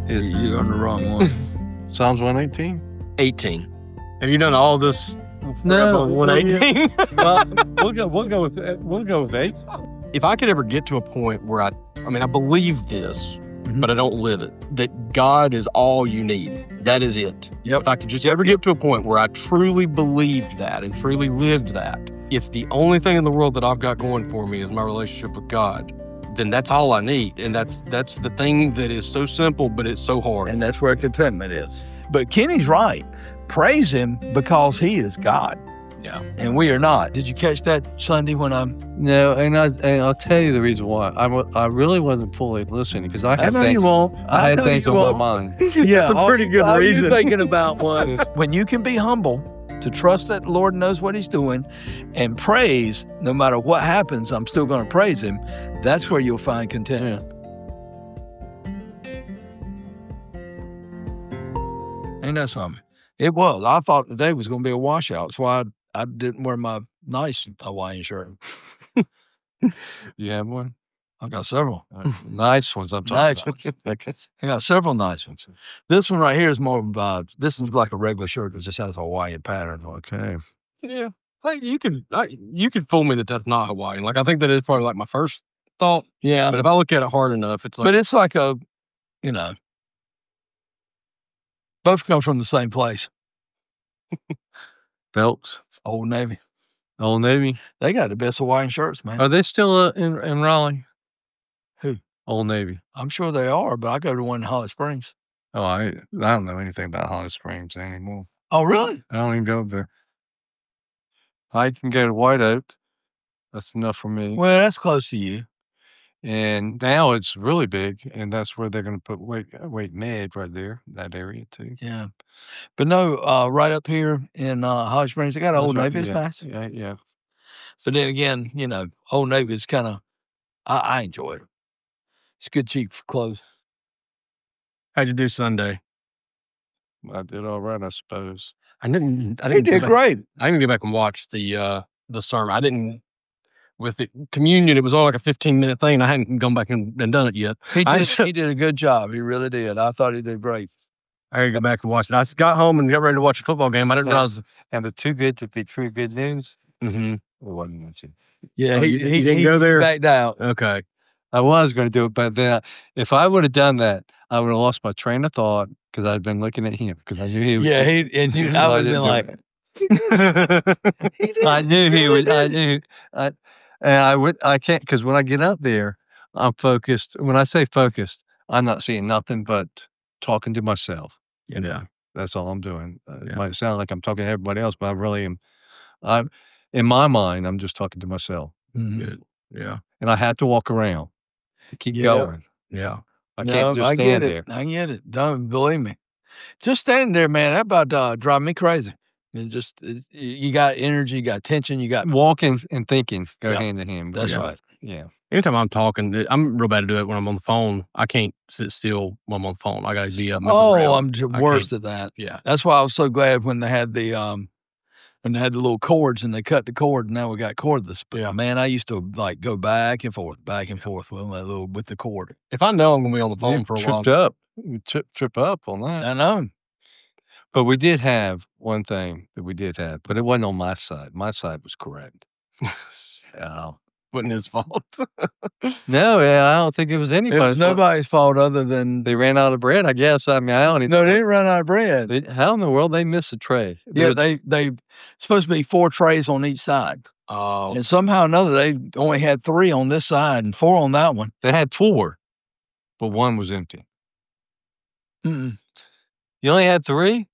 You're on the wrong one. Psalms 118. 18. Have you done all this? No, 118. Well, we'll go with 8. If I could ever get to a point where I believe this, but I don't live it, that God is all you need. That is it. Yep. If I could just ever get to a point where I truly believed that and truly lived that, if the only thing in the world that I've got going for me is my relationship with God, then that's all I need. And that's the thing that is so simple, but it's so hard. And that's where contentment is. But Kenny's right. Praise him because he is God. Yeah. And we are not. Did you catch that Sunday when I'm... No, and I'll tell you the reason why. I really wasn't fully listening because I had know things. you won't. I had know things you on won't. my mind. Yeah, That's a pretty good all reason. you're thinking about was when you can be humble to trust that the Lord knows what he's doing and praise, no matter what happens, I'm still going to praise him. That's where you'll find contentment. Ain't that something? It was. I thought today was going to be a washout. That's why I didn't wear my nice Hawaiian shirt. You have one? I got several. Nice ones. I'm Nice talking ones. about. I got several nice ones. This one right here is more of this is like a regular shirt that just has a Hawaiian pattern. Okay. Yeah. Like you could fool me that that's not Hawaiian. Like I think that is probably like my first thought. Yeah. But if I look at it hard enough, it's like. But it's like a, both come from the same place. Belts. Old Navy. Old Navy. They got the best Hawaiian shirts, man. Are they still in Raleigh? Who? Old Navy. I'm sure they are, but I go to one in Holly Springs. Oh, I don't know anything about Holly Springs anymore. Oh, really? I don't even go there. I can go to White Oak. That's enough for me. Well, that's close to you. And now it's really big, and that's where they're going to put Wait Med right there, that area too. Yeah. But no, right up here in Holly Springs, they got Old Navy. It's yeah. nice. Yeah. But then again, Old Navy is kind of, I enjoy it. It's good, cheap clothes. How'd you do Sunday? I did all right, I suppose. I didn't. You did great. I didn't go back and watch the sermon. I didn't. With the communion, it was all like a 15-minute thing. I hadn't gone back and done it yet. He did a good job. He really did. I thought he did great. I had to go back and watch it. I got home and got ready to watch a football game. I didn't realize. And the too good to be true good news. Mm-hmm. It wasn't much. Yeah, Oh, he didn't go there? backed out. Okay. I was going to do it, but then if I would have done that, I would have lost my train of thought because I'd been looking at him because I knew he was. Yeah, I would have been like, I knew he would. I can't because when I get up there, I'm focused. When I say focused, I'm not seeing nothing but talking to myself. Yeah. That's all I'm doing. It Yeah. might sound like I'm talking to everybody else, but I really am. In my mind, I'm just talking to myself, Good. Yeah. and I have to walk around to keep Yeah. going. Yeah. I can't just I stand get there. it. I get it. Don't believe me. Just standing there, man, that about drive me crazy. You got energy, you got tension, you got. Walking and thinking go Yeah. hand in hand. That's Yeah. right. Yeah. Anytime I'm talking, I'm real bad to do it when I'm on the phone. I can't sit still when I'm on the phone. I got to be up. moving Oh, around. I'm I worse can't. at that. Yeah. That's why I was so glad when they had the little cords and they cut the cord and now we got cordless. But man, I used to like go back and forth with the cord. If I know I'm going to be on the phone You for a while. tripped up. You trip up on that. I know. But we did have one thing that we did have, but it wasn't on my side. My side was correct. Yeah. Wasn't his fault. No, I don't think it was It anybody's was fault. nobody's fault other than They ran out of bread, I guess. I mean, I don't even. no, they didn't run out of bread. How in the world they missed a tray? Yeah, they supposed to be 4 trays on each side. Oh. And somehow or another, they only had 3 on this side and 4 on that one. They had 4, but 1 was empty. Mm-mm. You only had 3?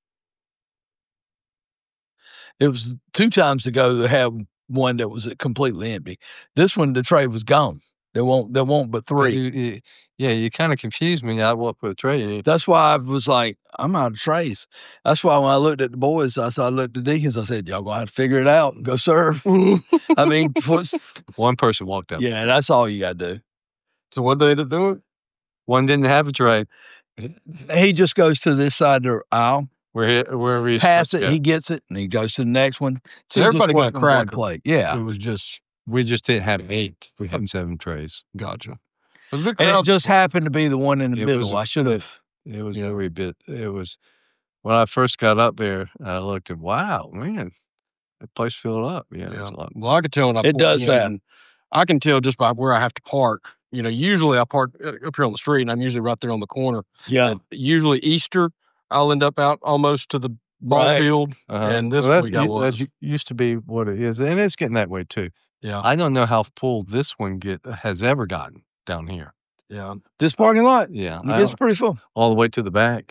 It was 2 times ago to have one that was completely empty. This one, the tray was gone. There won't but 3. You kind of confused me. I walked with a tray. That's why I was like, I'm out of trays. That's why when I looked at the boys, I looked at the deacons, I said, y'all gonna have to figure it out and go serve. I mean, One person walked up. yeah, that's all you got to do. So what did they do it? One didn't have a tray. He just goes to this side of the aisle, Wherever he's pass it, he gets it, and he goes to the next one. So everybody got cracked. Plate. Yeah. It was just We just didn't have 8. We had 7 trays. gotcha. was a good And crowd. it just happened to be the one in the It was middle. a- I should have. It was Yeah. very bit. It was when I first got up there. I looked at, wow, man, that place filled up. Yeah, it was a lot. Well, I could tell when I It pulled does in, that. and I can tell just by where I have to park. Usually I park up here on the street, and I'm usually right there on the corner. Yeah. And usually Easter, I'll end up out almost to the ball Right. field. And this Well, week I was. that used to be what it is, and it's getting that way too. Yeah, I don't know how full this one has ever gotten down here. yeah. This parking lot, Yeah, it's pretty full. all the way to the back.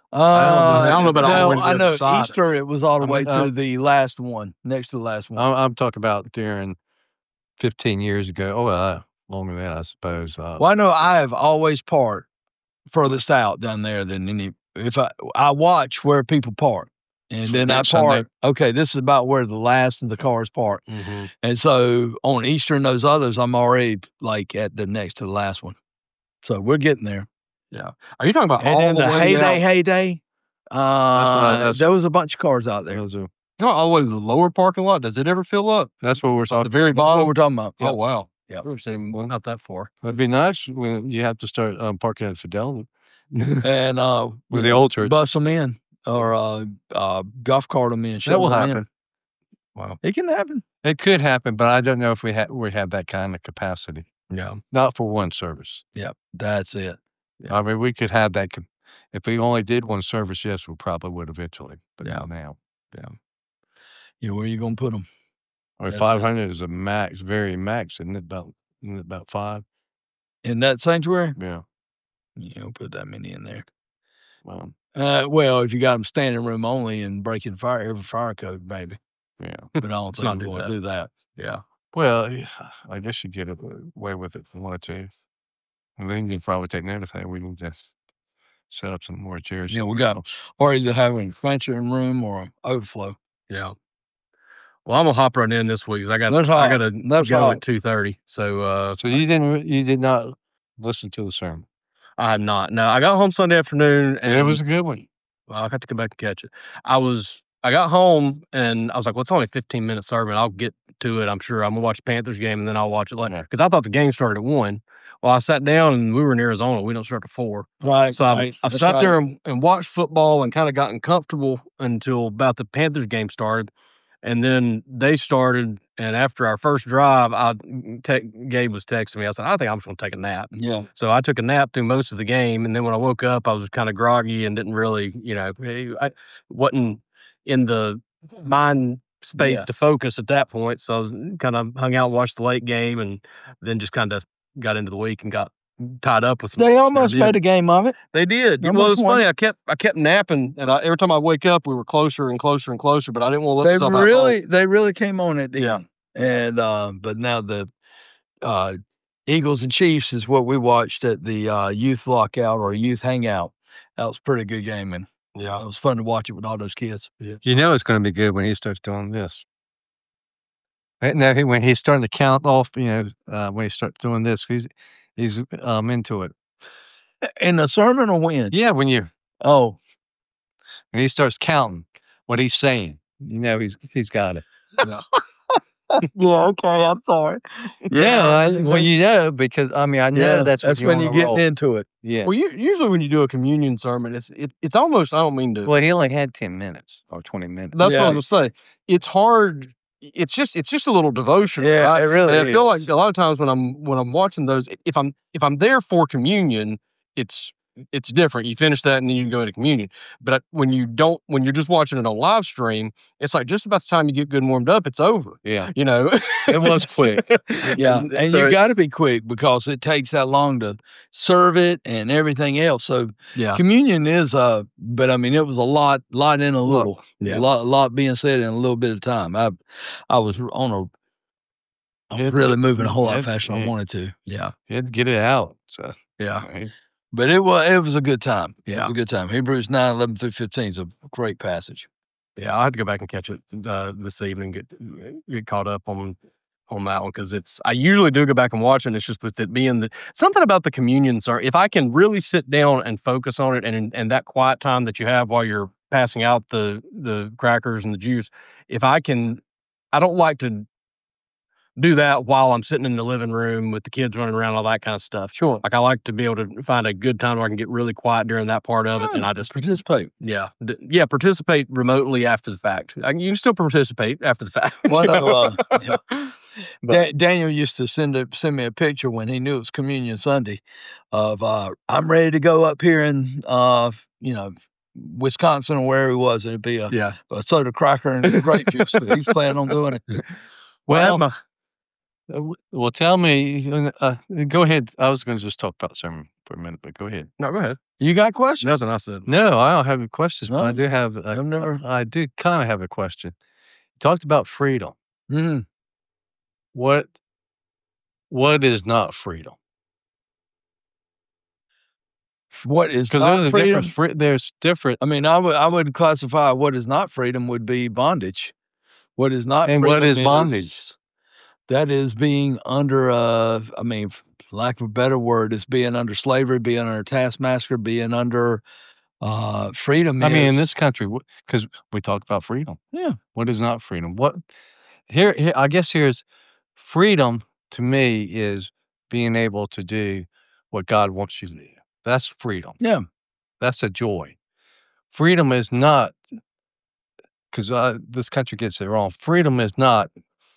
I don't know about all the way to the I other know side. Easter. It was all the I way mean, to the last one, next to the last one. I'm talking about during 15 years ago. Oh, longer than that, I suppose. Well, I know I have always parked furthest out down there than any. If I watch where people park, and then I That Sunday. park. Okay, this is about where the last of the cars park, Mm-hmm. and so on Easter and those others, I'm already like at the next to the last one. So we're getting there. Are you talking about And all then the the way down? heyday. that's- There was a bunch of cars out there. Those are- You know, all the way to the lower parking lot? Does it ever fill up? That's what we're At the talking. very That's what bottom? we're talking about. Oh, wow. Yep. We're saying not that far. It'd be nice when you have to start parking at Fidelity And with the old church. bus them in or golf cart them in. That shove will 'em in. happen. Wow. It can happen. It could happen, but I don't know if we have that kind of capacity. Yeah. Not for one service. Yep, that's it. I mean, we could have that. If we only did one service, yes, we probably would eventually. But Yeah. not now. Yeah, where are you gonna put them? Or That's it. 500 is a max, very max, isn't it? About 5? In that sanctuary? Yeah. You don't put that many in there. Well, Well, if you got them standing room only and breaking every fire code, baby. yeah. But I don't Let's think not we're do going to that. do that. Yeah. Well, I guess you get away with it for 1 or 2. And then you probably take notice. Hey, we can just set up some more chairs. Yeah, we got or either having an expansion room or an overflow. Yeah. Well, I'm gonna hop right in this week 'cause I got Let's I hop. got to Let's go hop. at 2:30. So So you did not listen to the sermon. I had not. No, I got home Sunday afternoon and It was a good one. well, I got to go back and catch it. I got home and I was like, well, it's only a 15-minute sermon. I'll get to it. I'm sure I'm gonna watch the Panthers game and then I'll watch it later. Because I thought the game started at 1. Well, I sat down and we were in Arizona. We don't start at 4. Right. So I've sat there and watched football and kind of gotten comfortable until about the Panthers game started. And then they started. And after our first drive, Gabe was texting me. I said, I think I'm just going to take a nap. Yeah. So I took a nap through most of the game. And then when I woke up, I was kind of groggy and didn't really, I wasn't in the mind space Yeah. to focus at that point. So I was kind of hung out and watched the late game and then just kind of got into the week and got tied up with some. They almost did. made a game of it. They did. They Well, it almost was funny. I kept napping, and every time I wake up, we were closer and closer and closer. But I didn't want to let myself out. They really came on at the Yeah. end. And but now the Eagles and Chiefs is what we watched at the youth lockout or youth hangout. That was a pretty good game, and Yeah. it was fun to watch it with all those kids. You know it's going to be good when he starts doing this. Now, when he's starting to count off, when he starts doing this, he's into it. In the sermon or when? Yeah, when Oh, he starts counting what he's saying, he's got it. yeah. Okay, I'm sorry. Well, because I know that's when you get into it. Yeah. Well, usually when you do a communion sermon, it's almost. I don't mean to. Well, he only had 10 minutes or 20 minutes. That's Yeah. what I was gonna say. It's hard. It's just a little devotion. Yeah, right? it really And I feel like is. a lot of times when I'm watching those, if I'm there for communion, it's different. You finish that and then you can go into communion. But when you're just watching it on live stream, it's like just about the time you get good and warmed up, it's over. Yeah. It was quick. Yeah, and so you got to it's- be quick because it takes that long to serve it and everything else. So Yeah. communion is but I mean it was a lot in a little, Yeah. a lot being said in a little bit of time. I was really moving a whole lot faster than I wanted to. Yeah. He had to get it out. So, Yeah. But it was a good time. It Yeah. was a good time. Hebrews 9:11-15 is a great passage. Yeah, I had to go back and catch it this evening, get caught up on that one because I usually do go back and watch it. And it's just with it being something about the communion. Sorry, if I can really sit down and focus on it, and that quiet time that you have while you're passing out the crackers and the juice, if I can, I don't like to do that while I'm sitting in the living room with the kids running around, all that kind of stuff. Sure. Like I like to be able to find a good time where I can get really quiet during that part of it, and I just participate. Participate remotely after the fact. You can still participate after the fact. Daniel used to send me a picture when he knew it was Communion Sunday of I'm ready to go up here in Wisconsin or where he was. It'd be a soda cracker and grape juice. He was planning on doing it. Well, tell me. Go ahead. I was going to just talk about the sermon for a minute, but go ahead. No, go ahead. You got questions? Nothing I said. No, I don't have any questions, No? but I do have. I do kind of have a question. You talked about freedom. Mm. What is not freedom? What is Because not freedom? There's different. I mean, I would classify what is not freedom would be bondage. What is not And freedom what is bondage? That is being under, for lack of a better word, is being under slavery, being under taskmaster, being under freedom. I mean, in this country, because we talk about freedom. Yeah. What is not freedom? What here? I guess here's freedom to me is being able to do what God wants you to do. That's freedom. Yeah. That's a joy. Freedom is not, because this country gets it wrong. Freedom is not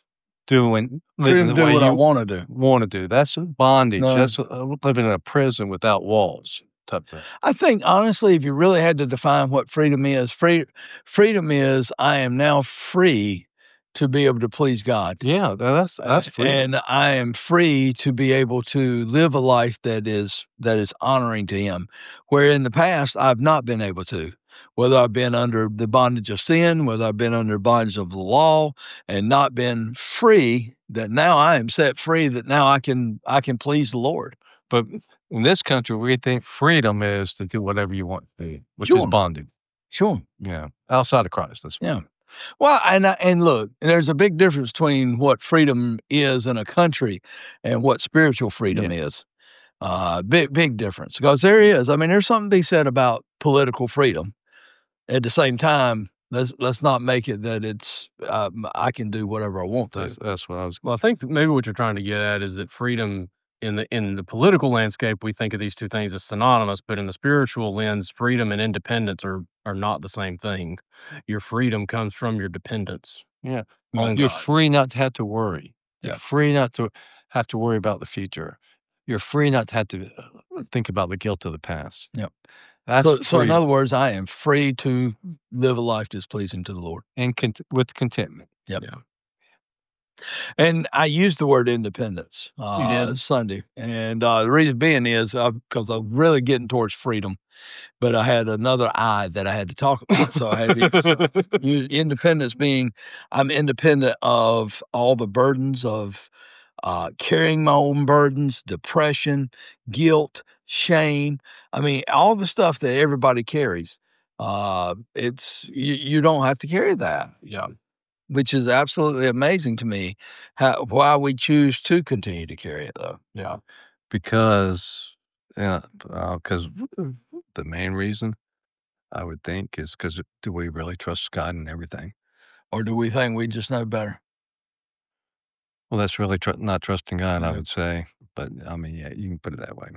living the way what you I want to do. That's bondage. No. That's living in a prison without walls type thing. I think, honestly, if you really had to define what freedom is, freedom is I am now free to be able to please God. Yeah, that's freedom. And I am free to be able to live a life that is honoring to Him, where in the past I've not been able to. Whether I've been under the bondage of sin, whether I've been under bondage of the law, and not been free, that now I am set free, that now I can please the Lord. But in this country, we think freedom is to do whatever you want to do, which Sure. is bondage. Sure. Yeah, outside of Christ. That's Yeah. Well, and look, there's a big difference between what freedom is in a country and what spiritual freedom is. Big difference, because there is. I mean, there's something to be said about political freedom. At the same time, let's not make it that it's I can do whatever I want to. That's what I was. Well, I think that maybe what you're trying to get at is that freedom in the political landscape, we think of these two things as synonymous, but in the spiritual lens, freedom and independence are not the same thing. Your freedom comes from your dependence. Yeah. on You're God. free not to have to worry. You're Yeah. free not to have to worry about the future. You're free not to have to think about the guilt of the past. Yep. That's So in free other words, I am free to live a life that's pleasing to the Lord. and with contentment. Yep. Yeah. And I used the word independence did? Sunday. And the reason being is because I'm really getting towards freedom. But I had another I that I had to talk about. So I had to use independence being I'm independent of all the burdens of carrying my own burdens, depression, guilt, shame. I mean, all the stuff that everybody carries. It's you don't have to carry that. Yeah. Which is absolutely amazing to me, why we choose to continue to carry it, though. Yeah. Because the main reason I would think is because do we really trust God in everything? Or do we think we just know better? Well, that's really not trusting God, I Yeah. would say. But I mean, yeah, you can put it that way.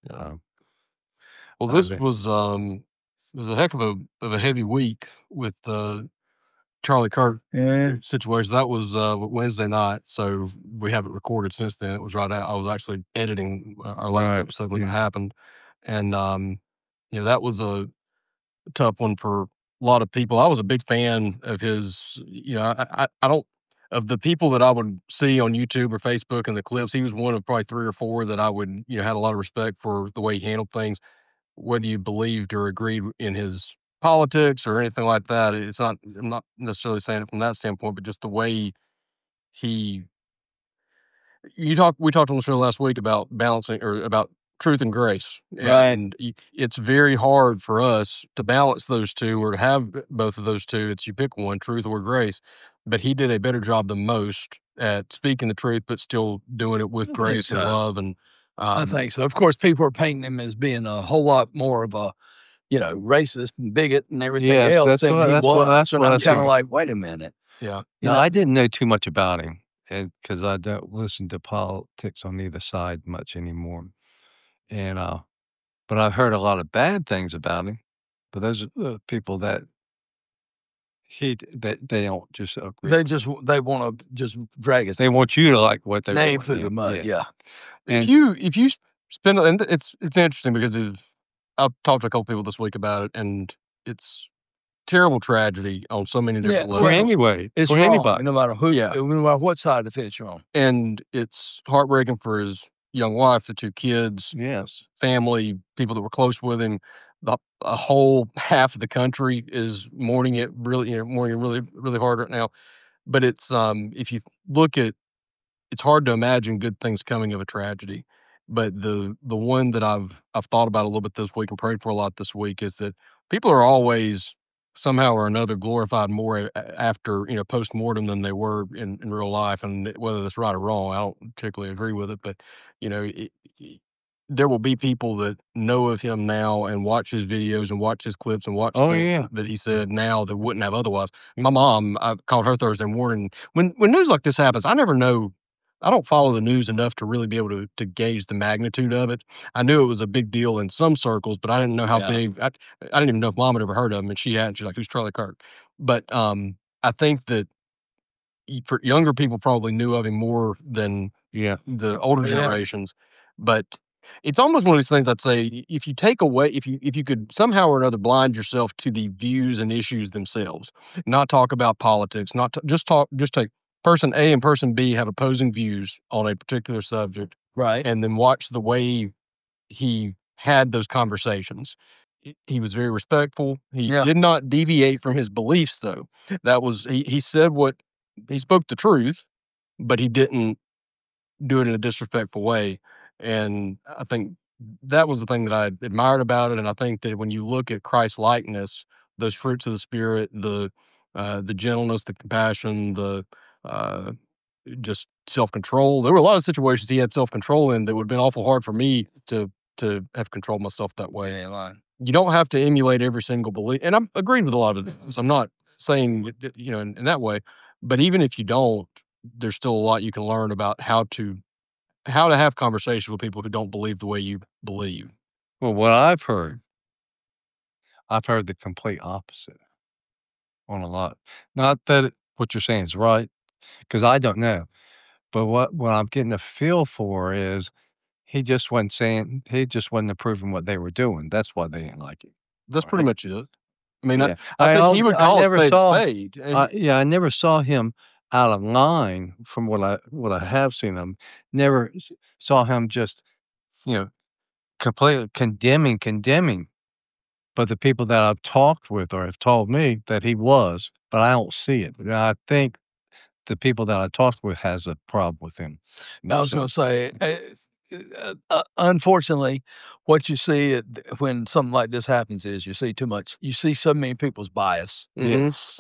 Well, I this agree. was a heck of a heavy week with Charlie Kirk Yeah. situation. That was Wednesday night, so we haven't recorded since then. It was right out. I was actually editing our last Right. episode when it happened, and that was a tough one for a lot of people. I was a big fan of his. I don't of the people that I would see on YouTube or Facebook and the clips. He was one of probably 3 or 4 that I would had a lot of respect for the way he handled things, whether you believed or agreed in his politics or anything like that. It's not. I'm not necessarily saying it from that standpoint, but just the way we talked on the show last week about balancing or about truth and grace. Right. And it's very hard for us to balance those two or to have both of those two. It's you pick one, truth or grace. But he did a better job than most at speaking the truth, but still doing it with I think grace and so. love. And I think so. Of course, people are painting him as being a whole lot more of a, racist and bigot and everything Yes, else that's than what- he that's was. what- that's and what I I'm kind of see. like, wait a minute. yeah, No, I didn't know too much about him. and because I don't listen to politics on either side much anymore. And but I've heard a lot of bad things about him. But those are the people that that they don't just agree. They want to just drag his They want you to like what they name want. through the mud. Yeah. And If you spend, and it's interesting because I've talked to a couple people this week about it, and it's terrible tragedy on so many different Yeah, for levels. anyway, It's for wrong, anybody. no matter who, Yeah. no matter what side of the fence you're on. And it's heartbreaking for his young wife, the 2 kids, Yes. family, people that were close with him. A whole half of the country is mourning it really, mourning it really, really hard right now. But it's if you look at, it's hard to imagine good things coming of a tragedy. But the one that I've thought about a little bit this week and prayed for a lot this week is that people are always somehow or another glorified more after post mortem than they were in real life, and whether that's right or wrong, I don't particularly agree with it. But there will be people that know of him now and watch his videos and watch his clips and watch things that he said now that wouldn't have otherwise. My mom, I called her Thursday morning. When news like this happens, I never know. I don't follow the news enough to really be able to gauge the magnitude of it. I knew it was a big deal in some circles, but I didn't know how big. I didn't even know if Mom had ever heard of him, and she had. She's like, "Who's Charlie Kirk?" But I think that for younger people probably knew of him more than the older generations. But it's almost one of these things I'd say, if you take away, if you could somehow or another blind yourself to the views and issues themselves, not talk about politics, just take person A and person B have opposing views on a particular subject, Right. and then watch the way he had those conversations. He was very respectful. He did not deviate from his beliefs, though. That was he said he spoke the truth, but he didn't do it in a disrespectful way. And I think that was the thing that I admired about it. And I think that when you look at Christ's likeness, those fruits of the Spirit, the gentleness, the compassion, the just self-control. There were a lot of situations he had self-control in that would have been awful hard for me to have controlled myself that way. You don't have to emulate every single belief. And I'm agreed with a lot of this. I'm not saying, in that way. But even if you don't, there's still a lot you can learn about how to have conversations with people who don't believe the way you believe. Well, what I've heard the complete opposite on a lot. Not that what you're saying is right, because I don't know. But what I'm getting a feel for is he just wasn't approving what they were doing. That's why they didn't like it. That's pretty much it. I mean, Yeah. I think he would call a spade. I never saw him out of line from what I have seen him. Never saw him just, completely condemning. But the people that I've talked with or have told me that he was, but I don't see it. And I think the people that I talked with has a problem with him. I was going to say, unfortunately, what you see when something like this happens is you see too much. You see so many people's bias. Yes,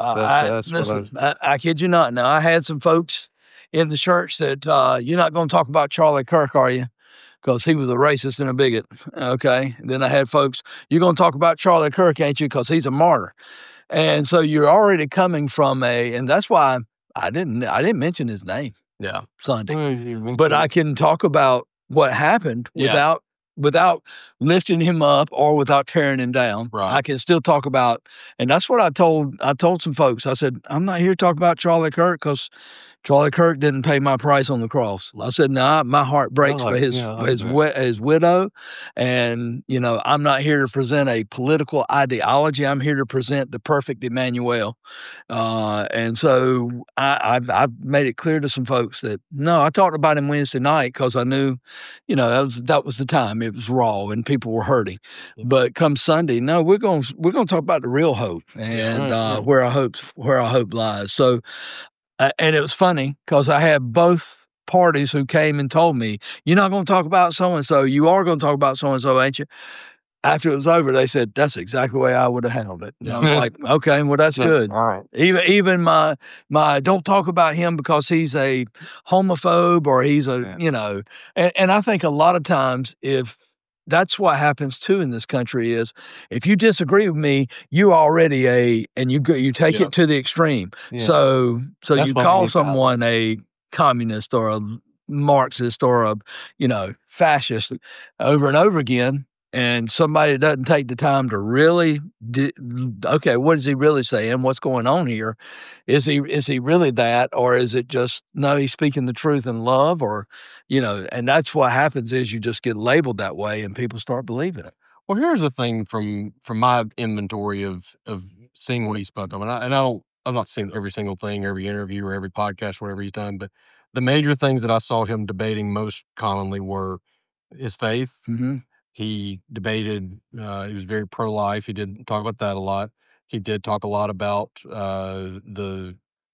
I kid you not. Now, I had some folks in the church that you're not going to talk about Charlie Kirk, are you? Because he was a racist and a bigot. Okay. And then I had folks, you're going to talk about Charlie Kirk, ain't you? Because he's a martyr. And so you're already coming from and that's why I didn't mention his name. Yeah. Sunday. But I can talk about what happened without lifting him up or without tearing him down. Right. I can still talk about, and that's what I told some folks. I said, I'm not here to talk about Charlie Kirk because Charlie Kirk didn't pay my price on the cross. I said, no, my heart breaks for his widow. And, I'm not here to present a political ideology. I'm here to present the perfect Emmanuel. And so I've made it clear to some folks that, no, I talked about him Wednesday night because I knew, that was the time. It was raw and people were hurting. Yeah. But come Sunday, no, we're going to talk about the real hope and where our hope lies. So, and it was funny because I had both parties who came and told me, you're not going to talk about so-and-so. You are going to talk about so-and-so, ain't you? After it was over, they said, that's exactly the way I would have handled it. And I was like, okay, well, that's good. All right. Even my don't talk about him because he's a homophobe or he's and I think a lot of times that's what happens too in this country is if you disagree with me, you already and you take it to the extreme. Yeah. So you call someone a communist or a Marxist or a, fascist over and over again. And somebody doesn't take the time to really, okay, what is he really saying? What's going on here? Is he really that, or is it just no? He's speaking the truth in love, or and that's what happens is you just get labeled that way, and people start believing it. Well, here's the thing from my inventory of seeing what he spoke of, I'm not seeing every single thing, every interview or every podcast, whatever he's done, but the major things that I saw him debating most commonly were his faith. Mm-hmm. He debated, he was very pro-life. He did talk about that a lot. He did talk a lot about the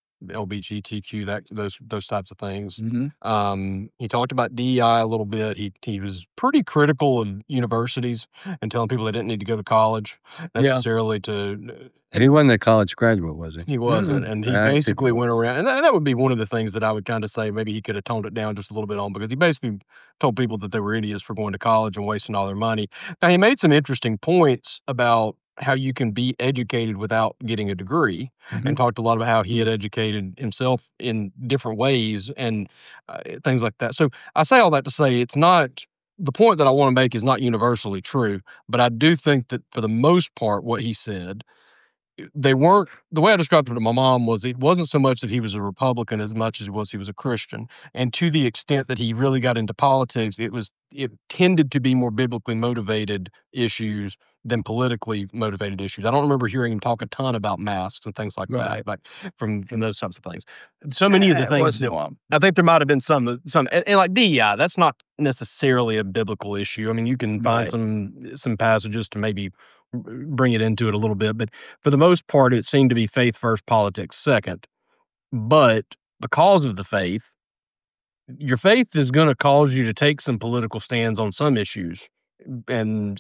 LGBTQ, those types of things. Mm-hmm. He talked about DEI a little bit. He was pretty critical of universities and telling people they didn't need to go to college necessarily to. He wasn't a college graduate, was he? He wasn't, and he basically went around, and that would be one of the things that I would kind of say maybe he could have toned it down just a little bit on, because he basically told people that they were idiots for going to college and wasting all their money. Now, he made some interesting points about how you can be educated without getting a degree, and talked a lot about how he had educated himself in different ways and things like that. So I say all that to say it's not, the point that I want to make is not universally true, but I do think that for the most part, what he said, they weren't, the way I described it to my mom was, it wasn't so much that he was a Republican as much as he was a Christian. And to the extent that he really got into politics, it tended to be more biblically motivated issues than politically motivated issues. I don't remember hearing him talk a ton about masks and things like that, like from those types of things. So many of the things that, I think there might have been some and like DEI, that's not necessarily a biblical issue. I mean, you can find some passages to maybe bring it into it a little bit, but for the most part, it seemed to be faith first, politics second. But because of the faith, your faith is going to cause you to take some political stands on some issues. And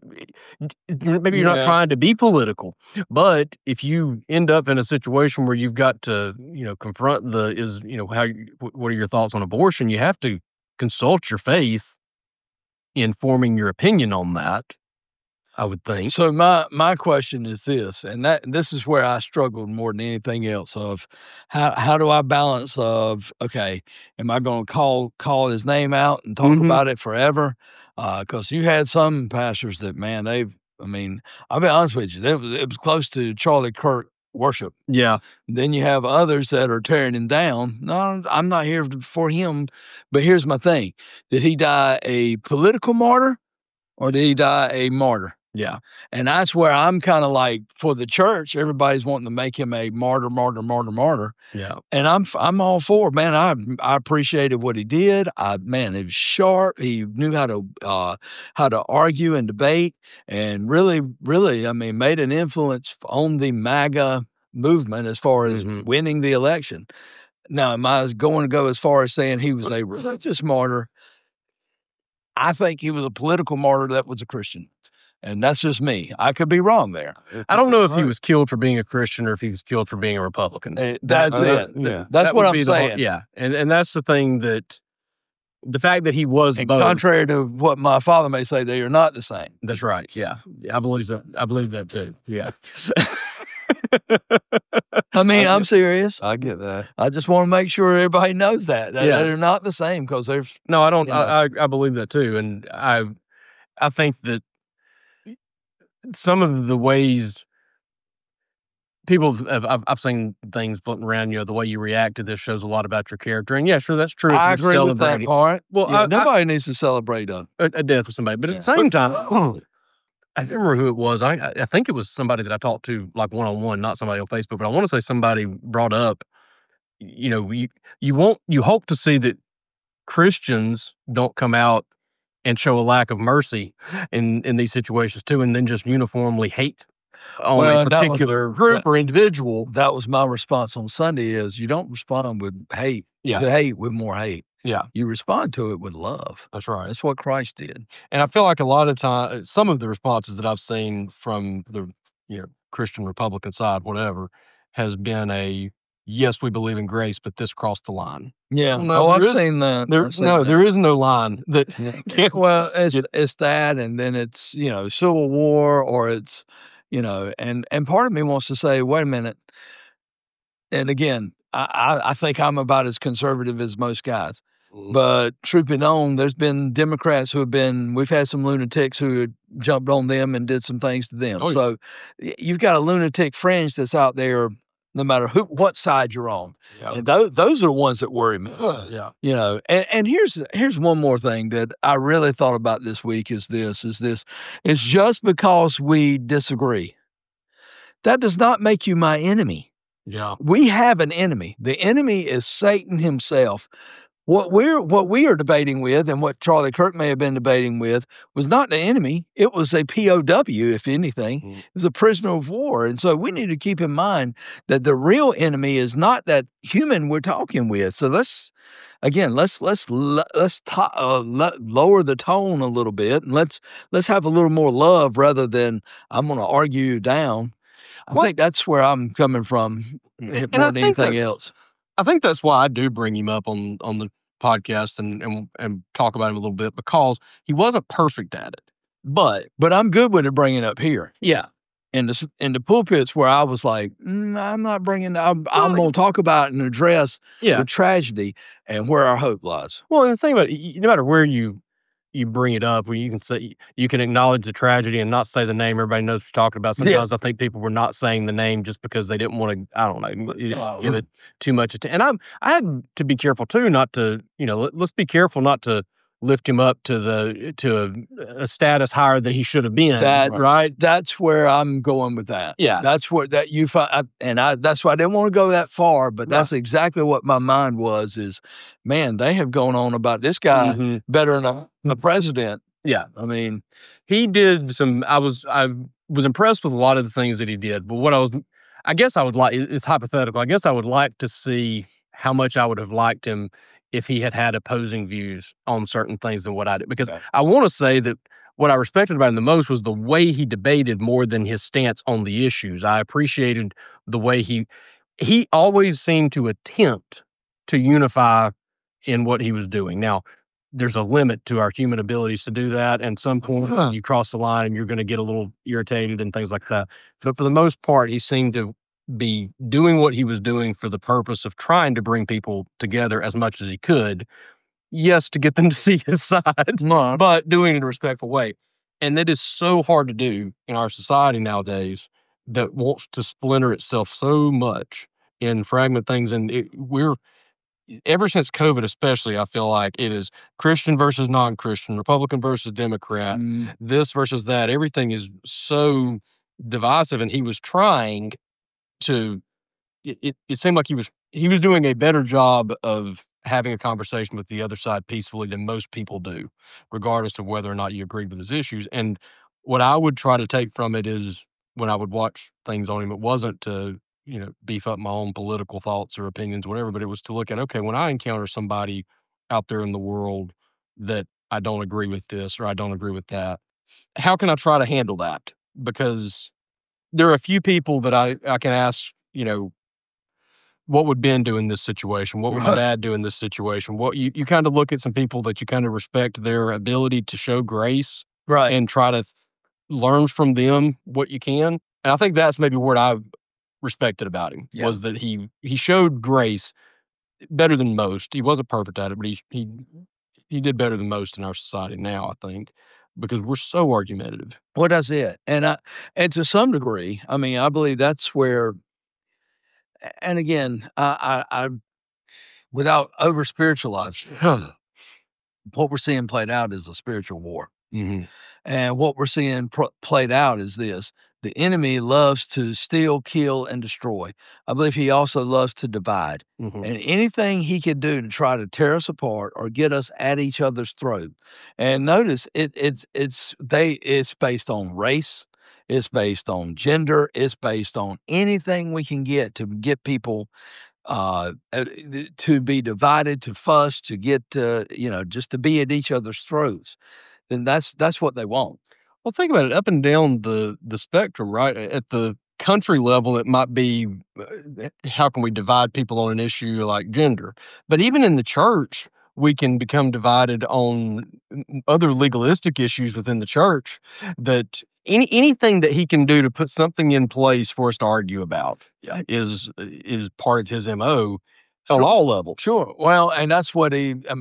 maybe you're not trying to be political, but if you end up in a situation where you've got to, confront what are your thoughts on abortion? You have to consult your faith in forming your opinion on that, I would think. So my question is this, and this is where I struggled more than anything else, of how do I balance of, okay, am I going to call his name out and talk about it forever? Because you had some pastors that, man, I'll be honest with you, it was close to Charlie Kirk worship. Yeah. Then you have others that are tearing him down. No, I'm not here for him, but here's my thing. Did he die a political martyr, or did he die a martyr? Yeah. And that's where I'm kind of like, for the church, everybody's wanting to make him a martyr. Yeah. And I'm all for it, man. I appreciated what he did. He was sharp. He knew how to argue and debate, and really, really, made an influence on the MAGA movement as far as winning the election. Now, am I going to go as far as saying he was a religious martyr? I think he was a political martyr that was a Christian. And that's just me. I could be wrong there. I don't know if he was killed for being a Christian or if he was killed for being a Republican. That's it. Yeah. That's what I'm saying. Yeah. And that's the thing, that the fact that he was both. Contrary to what my father may say, they are not the same. That's right. Yeah. I believe that too. Yeah. I'm serious. I get that. I just want to make sure everybody knows that they're not the same, because there's. No, I don't. I believe that too. And I think that some of the ways people I've seen things floating around, the way you react to this shows a lot about your character. And yeah, sure, that's true. I agree with that part. Well, nobody needs to celebrate a death of somebody. But at the same time, I don't remember who it was. I think it was somebody that I talked to, like one-on-one, not somebody on Facebook. But I want to say somebody brought up, you hope to see that Christians don't come out and show a lack of mercy in these situations too, and then just uniformly hate on a particular group or individual. That was my response on Sunday, is you don't respond with hate to hate with more hate. Yeah. You respond to it with love. That's right. That's what Christ did. And I feel like a lot of times, some of the responses that I've seen from the Christian Republican side, whatever, has been yes, we believe in grace, but this crossed the line. Yeah. I've seen that. There is no line that. Well, it's that, and then it's civil war, or it's and part of me wants to say, wait a minute. And again, I think I'm about as conservative as most guys. Mhm. But truth be known, there's been Democrats we've had some lunatics who had jumped on them and did some things to them. Oh, yeah. So you've got a lunatic fringe that's out there, no matter what side you're on. Yeah. And those are the ones that worry me. Yeah. You know, and here's one more thing that I really thought about this week is it's just because we disagree, that does not make you my enemy. Yeah. We have an enemy. The enemy is Satan himself. What we are debating with, and what Charlie Kirk may have been debating with, was not the enemy. It was a POW, if anything. Mhm. It was a prisoner of war. And so we need to keep in mind that the real enemy is not that human we're talking with. So let's lower the tone a little bit, and let's have a little more love rather than I'm going to argue you down. I think that's where I'm coming from more I than think anything that's- else. I think that's why I do bring him up on the podcast and talk about him a little bit, because he wasn't perfect at it. But I'm good with it bringing up here. yeah, In the pulpits where I was like, I'm not bringing. I'm going to talk about and address the tragedy and where our hope lies. Well, and the thing about it, no matter where you bring it up, where you can say, you can acknowledge the tragedy and not say the name. Everybody knows what you're talking about. Sometimes I think people were not saying the name just because they didn't want to, I don't know, give it too much attention. And I had to be careful too, not to, let's be careful not to lift him up to a status higher than he should have been. Right. That's where I'm going with that. Yeah. That's where that you find, that's why I didn't want to go that far, but that's exactly what my mind was. Is, man, they have gone on about this guy better than the president. Yeah. I mean, he did some. I was impressed with a lot of the things that he did, but I guess I would like. It's hypothetical. I guess I would like to see how much I would have liked him if he had opposing views on certain things than what I did. Because I want to say that what I respected about him the most was the way he debated more than his stance on the issues. I appreciated the way he always seemed to attempt to unify in what he was doing. Now, there's a limit to our human abilities to do that. And some point you cross the line and you're going to get a little irritated and things like that. But for the most part, he seemed to be doing what he was doing for the purpose of trying to bring people together as much as he could. Yes, to get them to see his side, but doing it in a respectful way. And that is so hard to do in our society nowadays that wants to splinter itself so much and fragment things. And we're, ever since COVID especially, I feel like it is Christian versus non-Christian, Republican versus Democrat, this versus that. Everything is so divisive, and he was trying to, it seemed like he was doing a better job of having a conversation with the other side peacefully than most people do, regardless of whether or not you agreed with his issues. And what I would try to take from it is, when I would watch things on him, it wasn't to, beef up my own political thoughts or opinions, whatever, but it was to look at, okay, when I encounter somebody out there in the world that I don't agree with this or I don't agree with that, how can I try to handle that? Because there are a few people that I can ask, what would Ben do in this situation? What would my dad do in this situation? What you kind of look at some people that you kind of respect their ability to show grace, right, and try to learn from them what you can. And I think that's maybe what I respected about him, was that he showed grace better than most. He wasn't perfect at it, but he did better than most in our society now, I think, because we're so argumentative. Well, that's it. And to some degree, I mean, I believe that's where, and again, I without over spiritualizing, what we're seeing played out is a spiritual war. Mm-hmm. And what we're seeing played out is this: the enemy loves to steal, kill, and destroy. I believe he also loves to divide. Mm-hmm. And anything he can do to try to tear us apart or get us at each other's throat. And notice it's based on race, it's based on gender, it's based on anything we can get to get people to be divided, to fuss, to get just to be at each other's throats. Then that's what they want. Well, think about it, up and down the spectrum, right? At the country level, it might be, how can we divide people on an issue like gender? But even in the church, we can become divided on other legalistic issues within the church that anything that he can do to put something in place for us to argue about is part of his MO on all levels. Sure. Well, and that's what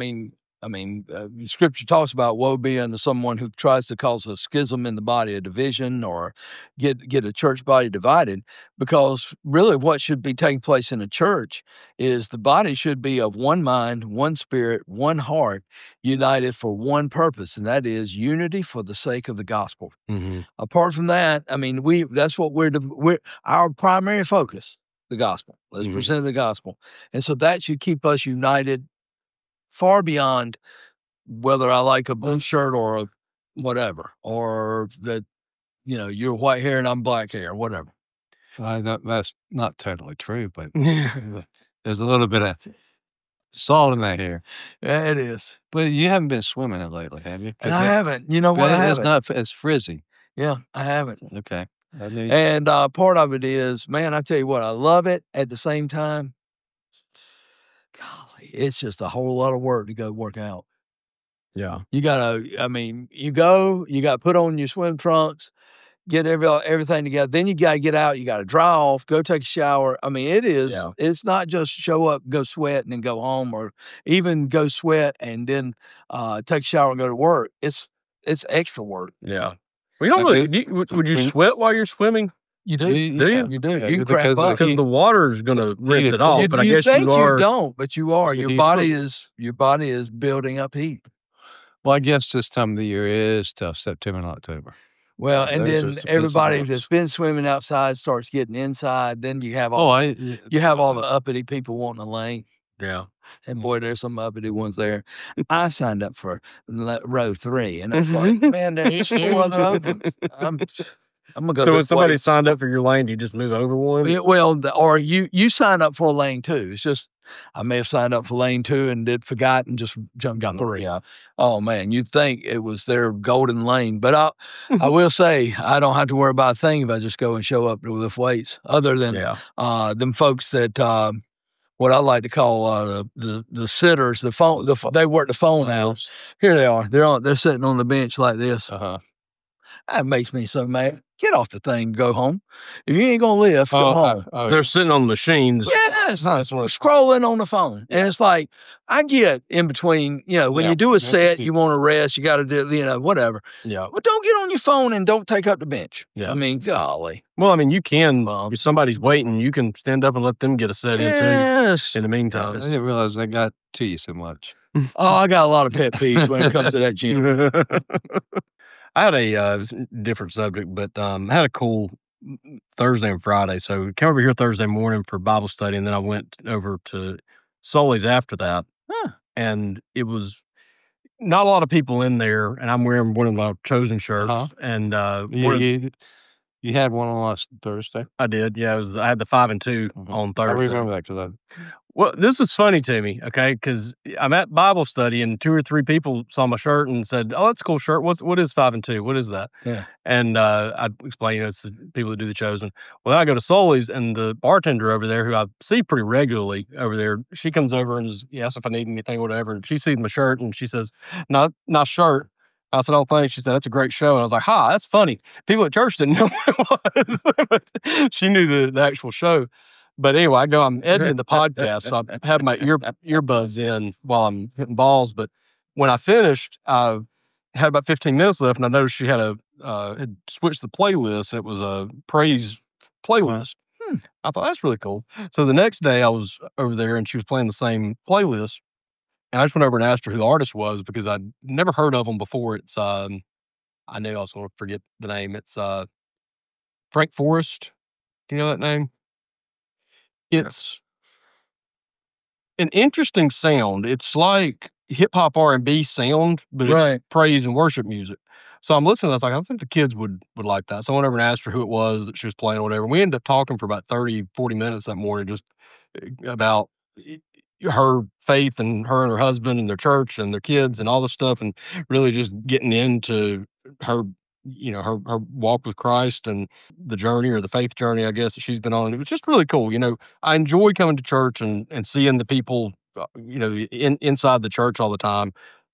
the scripture talks about woe be unto someone who tries to cause a schism in the body, a division, or get a church body divided, because really what should be taking place in a church is the body should be of one mind, one spirit, one heart, united for one purpose, and that is unity for the sake of the gospel. Mm-hmm. Apart from that, that's what we're our primary focus, the gospel. Let's present the gospel. And so that should keep us united far beyond whether I like a blue shirt or a whatever, or that, you're white hair and I'm black hair, whatever. That's not totally true, but there's a little bit of salt in that hair. Yeah, it is. But you haven't been swimming it lately, have you? And I haven't. You know what? I haven't. It's not as frizzy. Yeah, I haven't. Okay. And part of it is, man, I tell you what, I love it. At the same time, golly, it's just a whole lot of work to go work out. Yeah. You gotta, you gotta put on your swim trunks, get everything together. Then you gotta get out, you gotta dry off, go take a shower. It's not just show up, go sweat, and then go home, or even go sweat and then take a shower and go to work. It's extra work. Yeah. We don't really. Would you sweat while you're swimming? You do. Do you? You do. Yeah, You crack up. Because the water's going to rinse it off. But I guess think you are. You don't, but you are. It's a Your heat body is building up heat. Well, I guess this time of the year is tough, September and October. Well, Yeah, and those then are the everybody busy that's been swimming outside starts getting inside. Then you have Oh, all the uppity people wanting a lane. Yeah. And boy, there's some uppity ones there. I signed up for row 3, and it's like, man, there's 4 other opens. I'm gonna go. So when this somebody way. signed up for your lane, do you just move over one? Yeah, well, or you sign up for lane 2. It's just I may have signed up for lane 2 and forgot and just jumped on 3. Yeah. Oh man, you'd think it was their golden lane, but I will say I don't have to worry about a thing if I just go and show up to lift weights. Other than them folks that what I like to call the sitters, the phone, they work the phone house. Here they are. They're sitting on the bench like this. That makes me so mad. Get off the thing and go home. If you ain't gonna lift, go home. They're sitting on the machines. Yes, scrolling on the phone. And it's like, I get in between, when you do a set, you want to rest, you got to do, whatever. Yeah. But don't get on your phone and don't take up the bench. Yeah. Golly. Well, you can, if somebody's waiting, you can stand up and let them get a set in too. In the I meantime. didn't realize they got to you so much. Oh, I got a lot of pet peeves when it comes to that gym. I had a different subject, but I had a cool Thursday and Friday. So I came over here Thursday morning for Bible study, and then I went over to Sully's after that. And it was not a lot of people in there, and I'm wearing one of my chosen shirts. And you had one on last Thursday? I did. Yeah, I had the 5 and 2 on Thursday. I remember that because Well, this is funny to me, okay? Because I'm at Bible study and 2 or 3 people saw my shirt and said, "Oh, that's a cool shirt. What is 5 and 2? What is that?" Yeah. And I explained, it's the people that do the chosen. Well, then I go to Sully's, and the bartender over there, who I see pretty regularly over there, she comes over and asks if I need anything or whatever. And she sees my shirt and she says, "No, nice shirt." I said, "Oh, thanks." She said, "That's a great show." And I was like, "Ha, that's funny. People at church didn't know what it was." But she knew the actual show. But anyway, I'm editing the podcast, so I have my earbuds in while I'm hitting balls. But when I finished, I had about 15 minutes left, and I noticed she had had switched the playlist. And it was a praise playlist. I thought that's really cool. So the next day, I was over there, and she was playing the same playlist. And I just went over and asked her who the artist was because I'd never heard of them before. It's I knew I was going to forget the name. It's Frank Forrest. Do you know that name? It's an interesting sound. It's like hip hop R&B sound, but it's praise and worship music. So I'm listening. I was like, I think the kids would like that. So I went over and asked her who it was that she was playing or whatever. We ended up talking for about 30, 40 minutes that morning, just about her faith and her husband and their church and their kids and all this stuff, and really just getting into her her walk with Christ and the journey, or the faith journey, I guess, that she's been on. It was just really cool. I enjoy coming to church and seeing the people, inside the church all the time.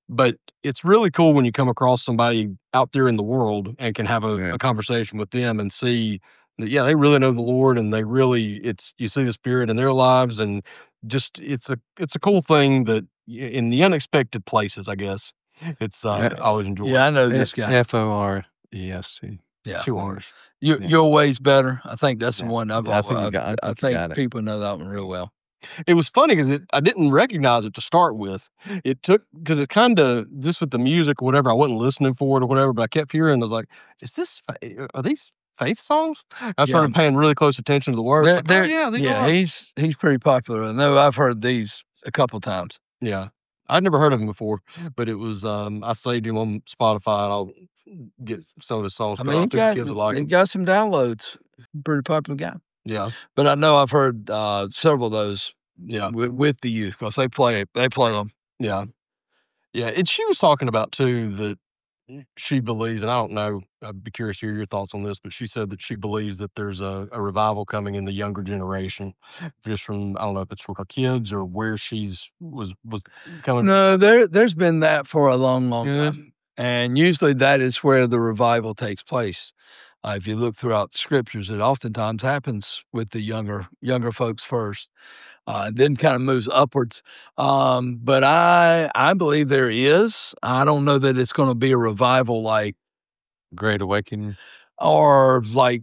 But it's really cool when you come across somebody out there in the world and can have Yeah. a conversation with them and see that, yeah, they really know the Lord and you see the Spirit in their lives, and just it's a cool thing that in the unexpected places, I guess. It's I always enjoy. Yeah, I know this guy. FORESC. Yeah. 2 R's. Yeah. Your Way's better. I think that's the Yeah. one I've I think you I got- I I think you got think it. people know that one real well. It was funny because I didn't recognize it to start with. It took because it kind of just with the music or whatever. I wasn't listening for it or whatever, but I kept hearing. I was like, are these faith songs?" I started paying really close attention to the words. Like, oh, yeah, these are. He's pretty popular. I know I've heard these a couple times. Yeah, I'd never heard of him before, but it was. I saved him on Spotify, and I'll get some of his songs. I but mean, think the kids would like he him. got some downloads. Pretty popular guy. Yeah, But I know I've heard several of those yeah, with the youth because they play them. yeah, yeah. And she was talking about too that she believes, and I don't know, I'd be curious to hear your thoughts on this, but she said that she believes that there's a revival coming in the younger generation, just from, I don't know if it's from her kids or where was coming. No, there's been that for a long Yeah. time. And usually that is where the revival takes place. If you look throughout the scriptures, it oftentimes happens with the younger folks first, then kind of moves upwards. But I believe there is. I don't know that it's going to be a revival like Great Awakening. or like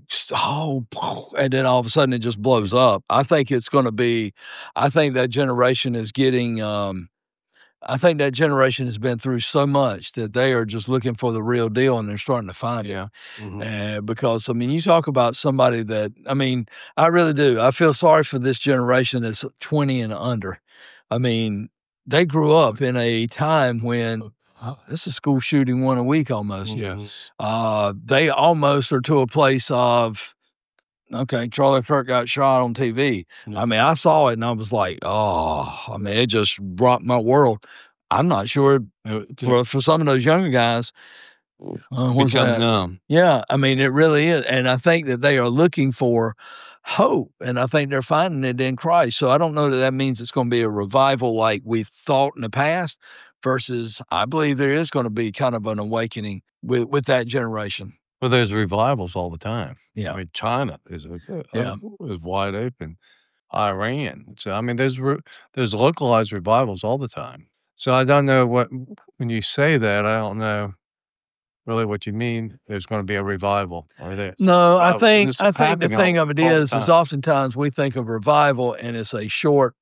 and then all of a sudden it just blows up. I think it's going to be. I think that generation is getting. I think that generation has been through so much that they are just looking for the real deal, and they're starting to find it. Mhm. Because I mean, you talk about somebody that I mean, I really do. I feel sorry for this generation that's 20 and under. I mean, they grew up in a time when this is school shooting one a week almost. Yes. They almost are to a place of. Okay, Charlie Kirk got shot on TV. Yeah. I mean, I saw it and I was like, oh, I mean, it just rocked my world. I'm not sure for some of those younger guys. What's Become that? numb. Yeah, I mean, it really is. And I think that they are looking for hope, and I think they're finding it in Christ. So I don't know that that means it's going to be a revival like we've thought in the past versus I believe there is going to be kind of an awakening with that generation. Well, there's revivals all the time. Yeah. I mean, China is Yeah. is wide open. Iran. So I mean, there's localized revivals all the time. So I don't know when you say that. I don't know really what you mean. There's going to be a revival or this. No, I Well, think this the happening thing of it all the is time. oftentimes we think of revival and it's a short,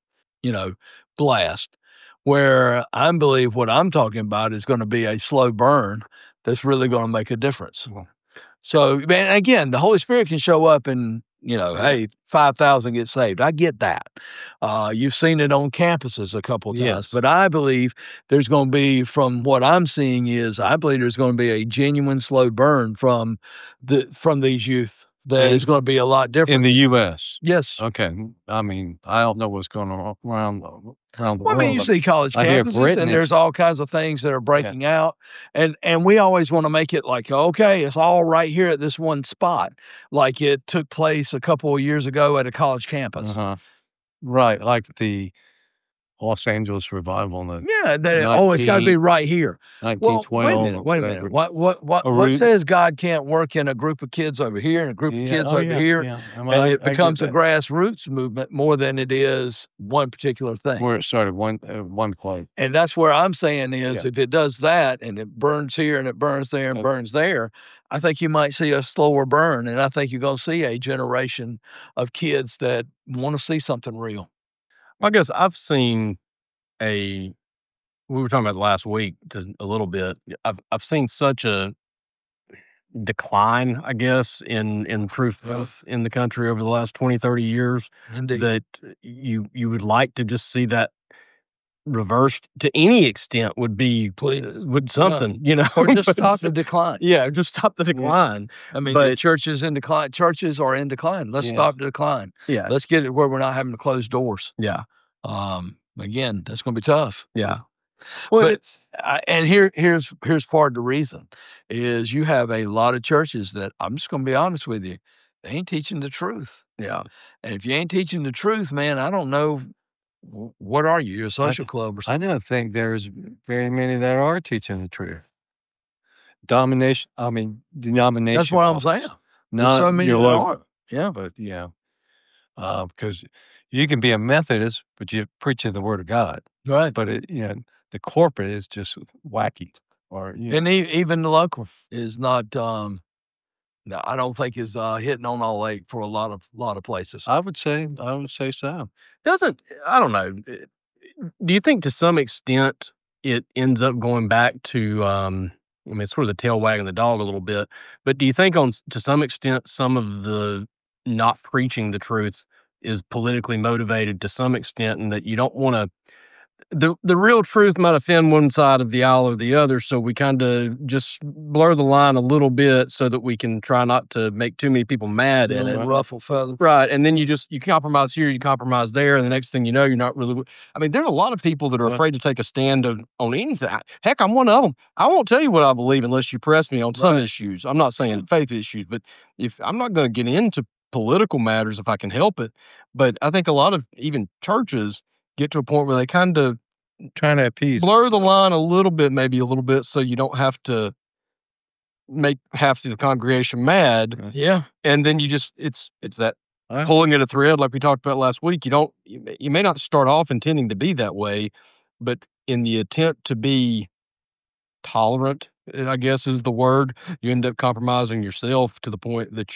blast. Where I believe what I'm talking about is going to be a slow burn that's really going to make a difference. Well. So, man, again, the Holy Spirit can show up and, hey, 5,000 get saved. I get that. You've seen it on campuses a couple times. Yes. But I believe there's going to be, from what I'm seeing I believe there's going to be a genuine slow burn from these youth that is going to be a lot different. In the U.S. Yes. Okay. I mean, I don't know what's going on around the Well, world. I mean, you see college I hear campuses, Britain and is- there's all kinds of things that are breaking out, and we always want to make it like, okay, it's all right here at this one spot, like it took place a couple of years ago at a college campus. Uh-huh. Right, like the Los Angeles revival in the Yeah, that it's got to be right here. Well, 1912. wait a minute. What Root- says God can't work in a group of kids over here and a group of kids over here, Yeah. I mean, and I it get becomes a that. grassroots movement more than it is one particular thing. Where it started one place. And that's where I'm saying is Yeah. if it does that and it burns here and it burns there and Okay. burns there, I think you might see a slower burn. And I think you're going to see a generation of kids that want to see something real. I guess I've seen we were talking about last week a little bit. I've seen such a decline, I guess, in truth in the country over the last 20, 30 years Indeed. that you would like to just see that reversed to any extent would be Please. would something, Or just But stop the decline. yeah, just stop the decline. I mean, But- the churches in decline. Churches are in decline. Let's Yes. stop the decline. Yeah, Let's get it where we're not having to close doors. yeah, Again, that's going to be tough. yeah. Well, But and here's part of the reason is you have a lot of churches that I'm just going to be honest with you, they ain't teaching the truth. yeah, And if you ain't teaching the truth, man, I don't know What are you? You're a social club or I something? don't think there's very many that are teaching the truth. Denomination. That's what I'm saying. There's Not so many your that local, aren't. Yeah. but yeah, because you can be a Methodist, but you're preaching the Word of God. Right. But the corporate is just wacky, or And even the local is not. No, I don't think is hitting on all eight for a lot of places. I would say so. I don't know. Do you think to some extent it ends up going back to, I mean, it's sort of the tail wagging the dog a little bit, but do you think to some extent some of the not preaching the truth is politically motivated to some extent, and that you don't want to, the real truth might offend one side of the aisle or the other, so we kind of just blur the line a little bit so that we can try not to make too many people mad in it. Ruffle feathers. Right. And then you compromise here, you compromise there, and the next thing you know, you're not really. I mean, there's a lot of people that are afraid to take a stand on anything. Heck, I'm one of them. I won't tell you what I believe unless you press me on some issues. I'm not saying faith issues, but if I'm not going to get into political matters if I can help it. But I think a lot of even churches get to a point where they kind of trying to appease, blur the line a little bit, so you don't have to make half the congregation mad. Yeah. And then you just, it's that pulling at a thread like we talked about last week. You may not start off intending to be that way, but in the attempt to be tolerant, I guess is the word, you end up compromising yourself to the point that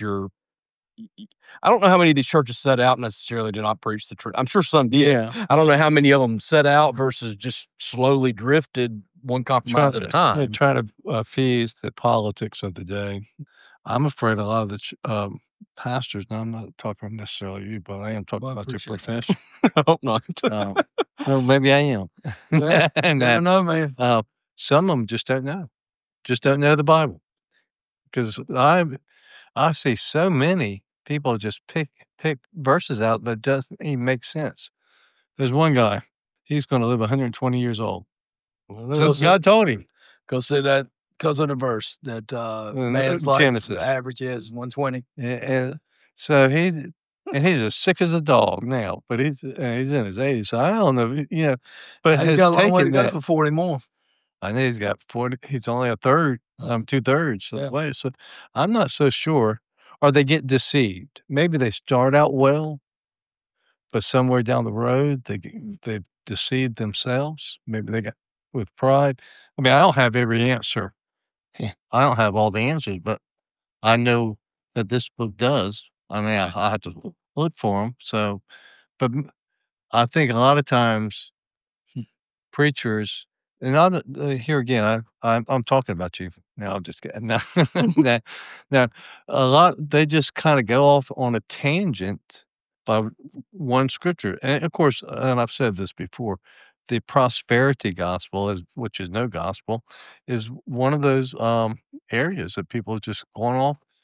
I don't know how many of these churches set out necessarily to not preach the truth. I'm sure some did. Yeah. I don't know how many of them set out versus just slowly drifted one compromise at a time. They try to appease the politics of the day. I'm afraid a lot of the pastors, now I'm not talking necessarily you, but I am talking about your profession. I hope not. Well, maybe I am. I don't know, man. Some of them just don't know the Bible. Because I see so many people just pick verses out that doesn't even make sense. There's one guy, he's going to live 120 years old. So God told him. Go see that because of the verse that man's life Genesis. average is 120. And so he's as sick as a dog now, but he's in his 80s. So I don't know, but He's has got a long way to taken go that. for 40 more. I know he's got 40. He's only a third, 2/3 of the way. So I'm not so sure. Or they get deceived. Maybe they start out well, but somewhere down the road they deceived themselves. Maybe they got with pride. I mean, I don't have every answer. I don't have all the answers, but I know that this book does. I mean, I have to look for them. So, but I think a lot of times preachers, and I'm here again. I'm talking about you now. I'm just kidding. Now, a lot they just kind of go off on a tangent by one scripture, and of course, and I've said this before. The prosperity gospel, which is no gospel, is one of those areas that people are just going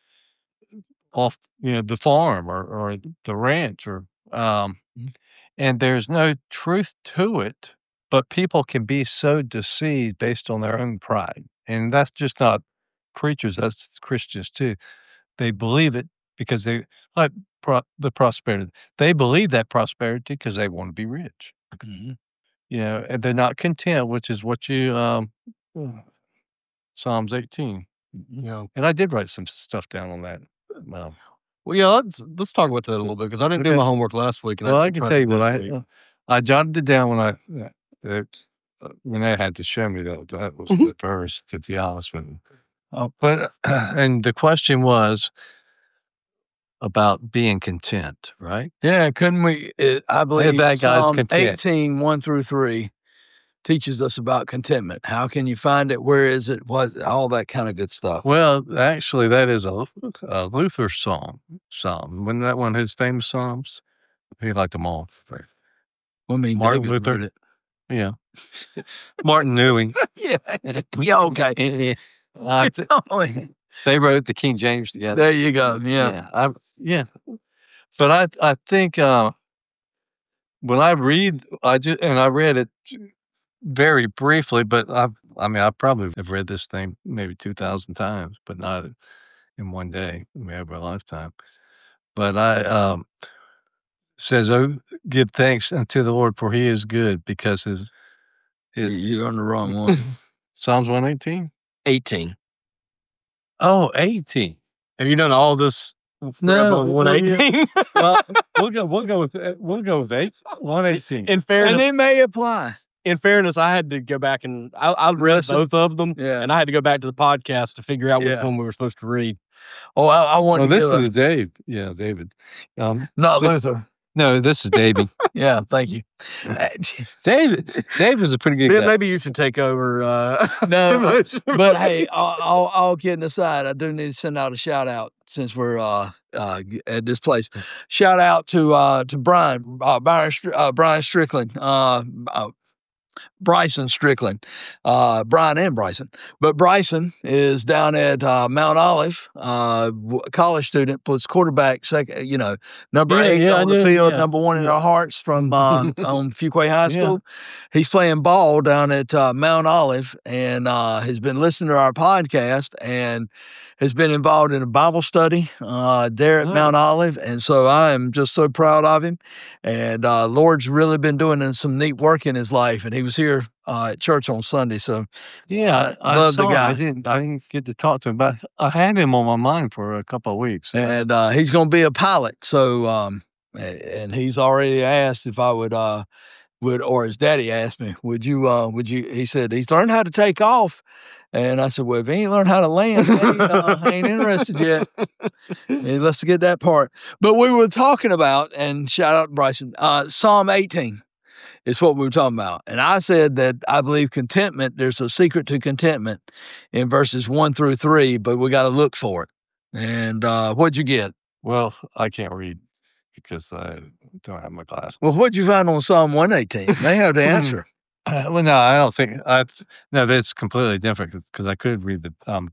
off, the farm or the ranch, or and there's no truth to it. But people can be so deceived based on their own pride, and that's just not preachers; that's Christians too. They believe it because they like the prosperity. They believe that prosperity because they want to be rich. Mm-hmm. And they're not content, which is what you Psalms 18. And I did write some stuff down on that. Well, yeah, let's talk about that a little bit because I didn't do my homework last week. Well, I can tell you what I jotted it down when they had to show me that was the verse, to be honest with you. But and the question was about being content, right? Yeah, couldn't we? I believe that guy's Psalm content. 18, 1-3 teaches us about contentment. How can you find it? Where is it? Was all that kind of good stuff? Well, actually, that is a Luther psalm. Wasn't that one of his famous psalms? He liked them all. I mean, Martin David Luther. wrote it. Yeah. Martin Newing. Yeah, okay. They wrote the King James together. There you go. Yeah. But I think when I read, I read it very briefly, but I probably have read this thing maybe 2,000 times, but not in one day, over a lifetime. But says, "Oh, give thanks unto the Lord, for He is good," because his You're on the wrong one. Psalms 118. 18. Oh, 18. Have you done all this? No, 118. Well, we'll go with 118. In fairness, And it may apply. I had to go back and I read Listen. both of them, Yeah. and I had to go back to the podcast to figure out which Yeah. one we were supposed to read. Oh, I want Well, to this do is Dave. Yeah, David. not Luther. No, this is David. Yeah, thank you. David is a pretty good guy. Maybe you should take over. No, but hey, all kidding aside, I do need to send out a shout out since we're at this place. Shout out to Brian, Brian Strickland, Bryson Strickland, Brian and Bryson. But Bryson is down at Mount Olive, college student, puts quarterback, number 8 on the field, number 1 in our hearts from on Fuquay High School. He's playing ball down at Mount Olive and has been listening to our podcast and has been involved in a Bible study there at Mount Olive. And so I am just so proud of him. And Lord's really been doing some neat work in his life. And he was here at church on Sunday. So Yeah, I love the saw him. guy. I didn't get to talk to him, but I had him on my mind for a couple of weeks. And he's going to be a pilot. So, and he's already asked if I would, or his daddy asked me, would you, he said, he's learned how to take off. And I said, well, if he ain't learned how to land, I ain't interested yet. And let's get that part. But we were talking about, and shout out to Bryson, Psalm 18 is what we were talking about. And I said that I believe contentment, there's a secret to contentment in verses 1 through 3, but we got to look for it. And what'd you get? Well, I can't read because I don't have my glasses. Well, what'd you find on Psalm 118? They have the answer. Well, no, I don't think. No, that's completely different because I could read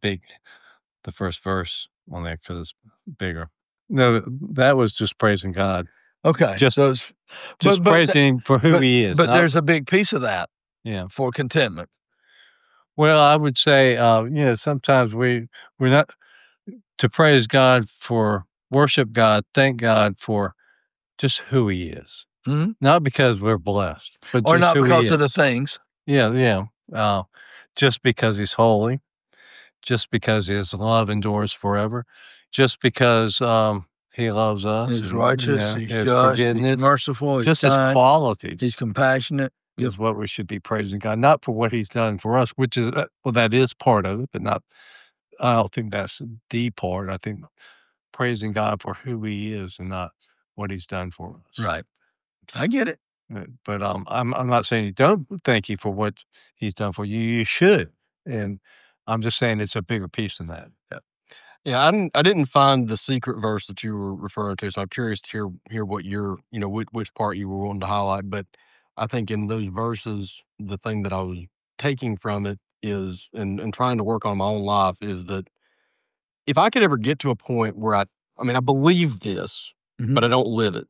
the first verse on there because it's bigger. No, that was just praising God, Okay. Just- so it's, just but praising Him for who He is. But not- there's a big piece of that yeah. for contentment. Well, I would say, sometimes we're not to praise God for worship God, thank God for just who He is, Mhm. not because we're blessed, but Or just not who He because of the is. things. Yeah. Just because He's holy, just because His love endures forever, just because He loves us, He's and, righteous, he's His just, he's forgiveness, merciful, he's just His kind, qualities. he's compassionate. Is what we should be praising God, not for what He's done for us, which is that is part of it, but not. I don't think that's the part. I think praising God for who He is and not what He's done for us. Right. I get it. But I'm not saying you don't thank you for what He's done for you. You should, and I'm just saying it's a bigger piece than that. Yeah, I didn't find the secret verse that you were referring to, so I'm curious to hear what your, which part you were wanting to highlight. But I think in those verses, the thing that I was taking from it is, and trying to work on my own life, is that if I could ever get to a point where I believe this, Mhm. but I don't live it,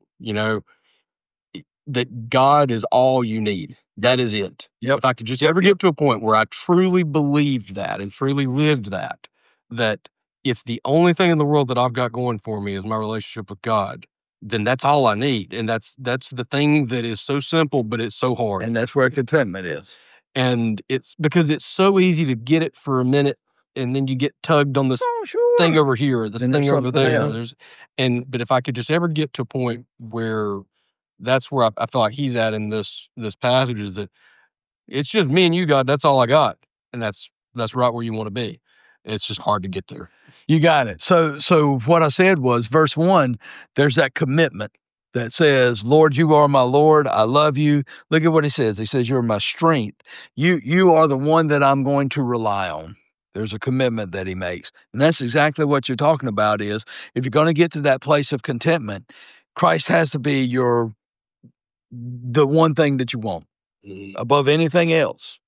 that God is all you need. That is it. Yep. If I could just ever get to a point where I truly believed that and truly lived that if the only thing in the world that I've got going for me is my relationship with God, then that's all I need. And that's the thing that is so simple, but it's so hard. And that's where contentment is. And it's because it's so easy to get it for a minute, and then you get tugged on this thing over here, or this Then there's thing over something there. else. But if I could just ever get to a point where that's where I feel like he's at in this passage, is that it's just me and you, God. That's all I got, and that's right where you want to be. It's just hard to get there. You got it. So what I said was verse 1, there's that commitment that says, Lord, you are my Lord. I love you. Look at what he says. He says, you're my strength. You are the one that I'm going to rely on. There's a commitment that he makes. And that's exactly what you're talking about is if you're going to get to that place of contentment, Christ has to be the one thing that you want above anything else.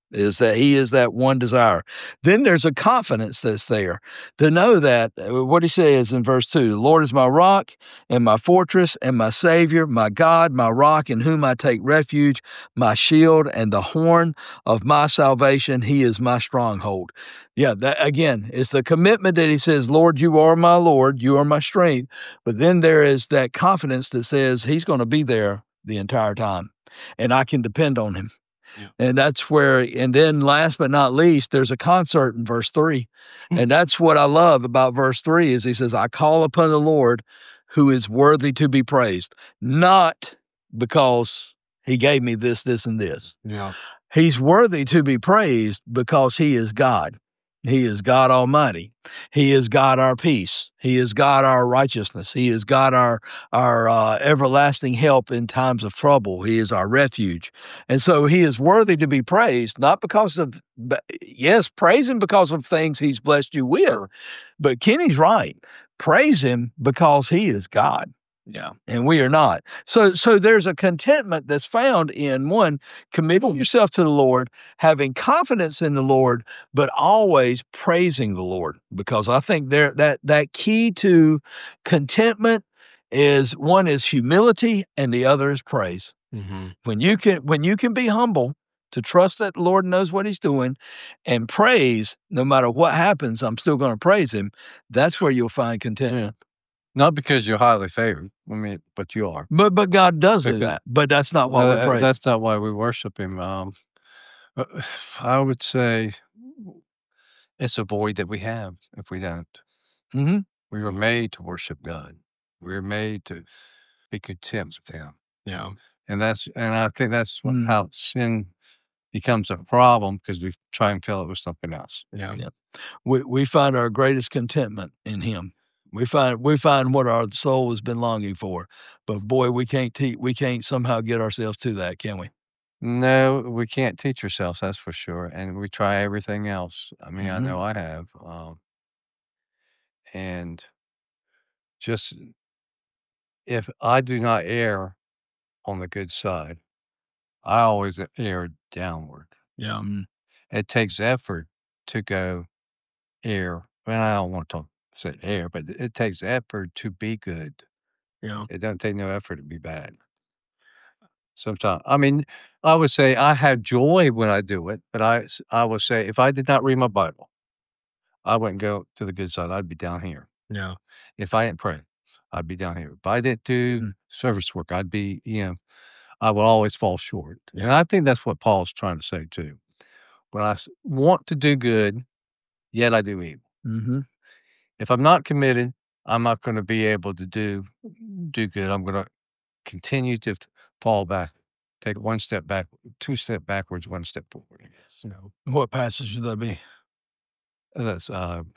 is that he is that one desire. Then there's a confidence that's there to know that what he says in verse 2, the Lord is my rock and my fortress and my Savior, my God, my rock in whom I take refuge, my shield and the horn of my salvation. He is my stronghold. Yeah, that again, it's the commitment that he says, Lord, you are my Lord, you are my strength. But then there is that confidence that says he's going to be there the entire time and I can depend on him. Yeah. And that's where, and then last but not least, there's a concert in verse 3. And that's what I love about verse 3 is he says, I call upon the Lord who is worthy to be praised, not because he gave me this, this, and this. Yeah. He's worthy to be praised because he is God. He is God Almighty. He is God our peace. He is God our righteousness. He is God our everlasting help in times of trouble. He is our refuge. And so he is worthy to be praised, not because of, yes, praise him because of things he's blessed you with. But Kenny's right. Praise him because he is God. Yeah. And we are not. So there's a contentment that's found in one, committing yourself to the Lord, having confidence in the Lord, but always praising the Lord. Because I think that key to contentment is one is humility and the other is praise. Mm-hmm. When you can be humble to trust that the Lord knows what he's doing and praise, no matter what happens, I'm still going to praise him. That's where you'll find contentment. Yeah. Not because you're highly favored. I mean, but you are. But God does do Because- that. But that's not why we praise. That's not why we worship him. I would say it's a void that we have if we don't. Mhm. We were made to worship God. We were made to be content with him. Yeah. And I think that's Mm. how sin becomes a problem because we try and fill it with something else. Yeah. Yeah. We find our greatest contentment in him. We find what our soul has been longing for. But boy, we can't somehow get ourselves to that, can we? No, we can't teach ourselves, that's for sure. And we try everything else. I mean, I Mhm. know I have. And just if I do not err on the good side, I always err downward. Yeah. Mm. It takes effort to go err. Well, I don't want to say err, but it takes effort to be good. Yeah. It doesn't take no effort to be bad. Sometimes, I mean, I would say I have joy when I do it, but I would say if I did not read my Bible, I wouldn't go to the good side. I'd be down here. Yeah. If I didn't pray, I'd be down here. If I didn't do Mm. service work, I'd be, I would always fall short. And I think that's what Paul's trying to say too. When I want to do good, yet I do evil. Mhm. If I'm not committed, I'm not going to be able to do good. I'm going to continue to fall back, take one step back, 2 step backwards, 1 step forward. So, What passage should that be? That's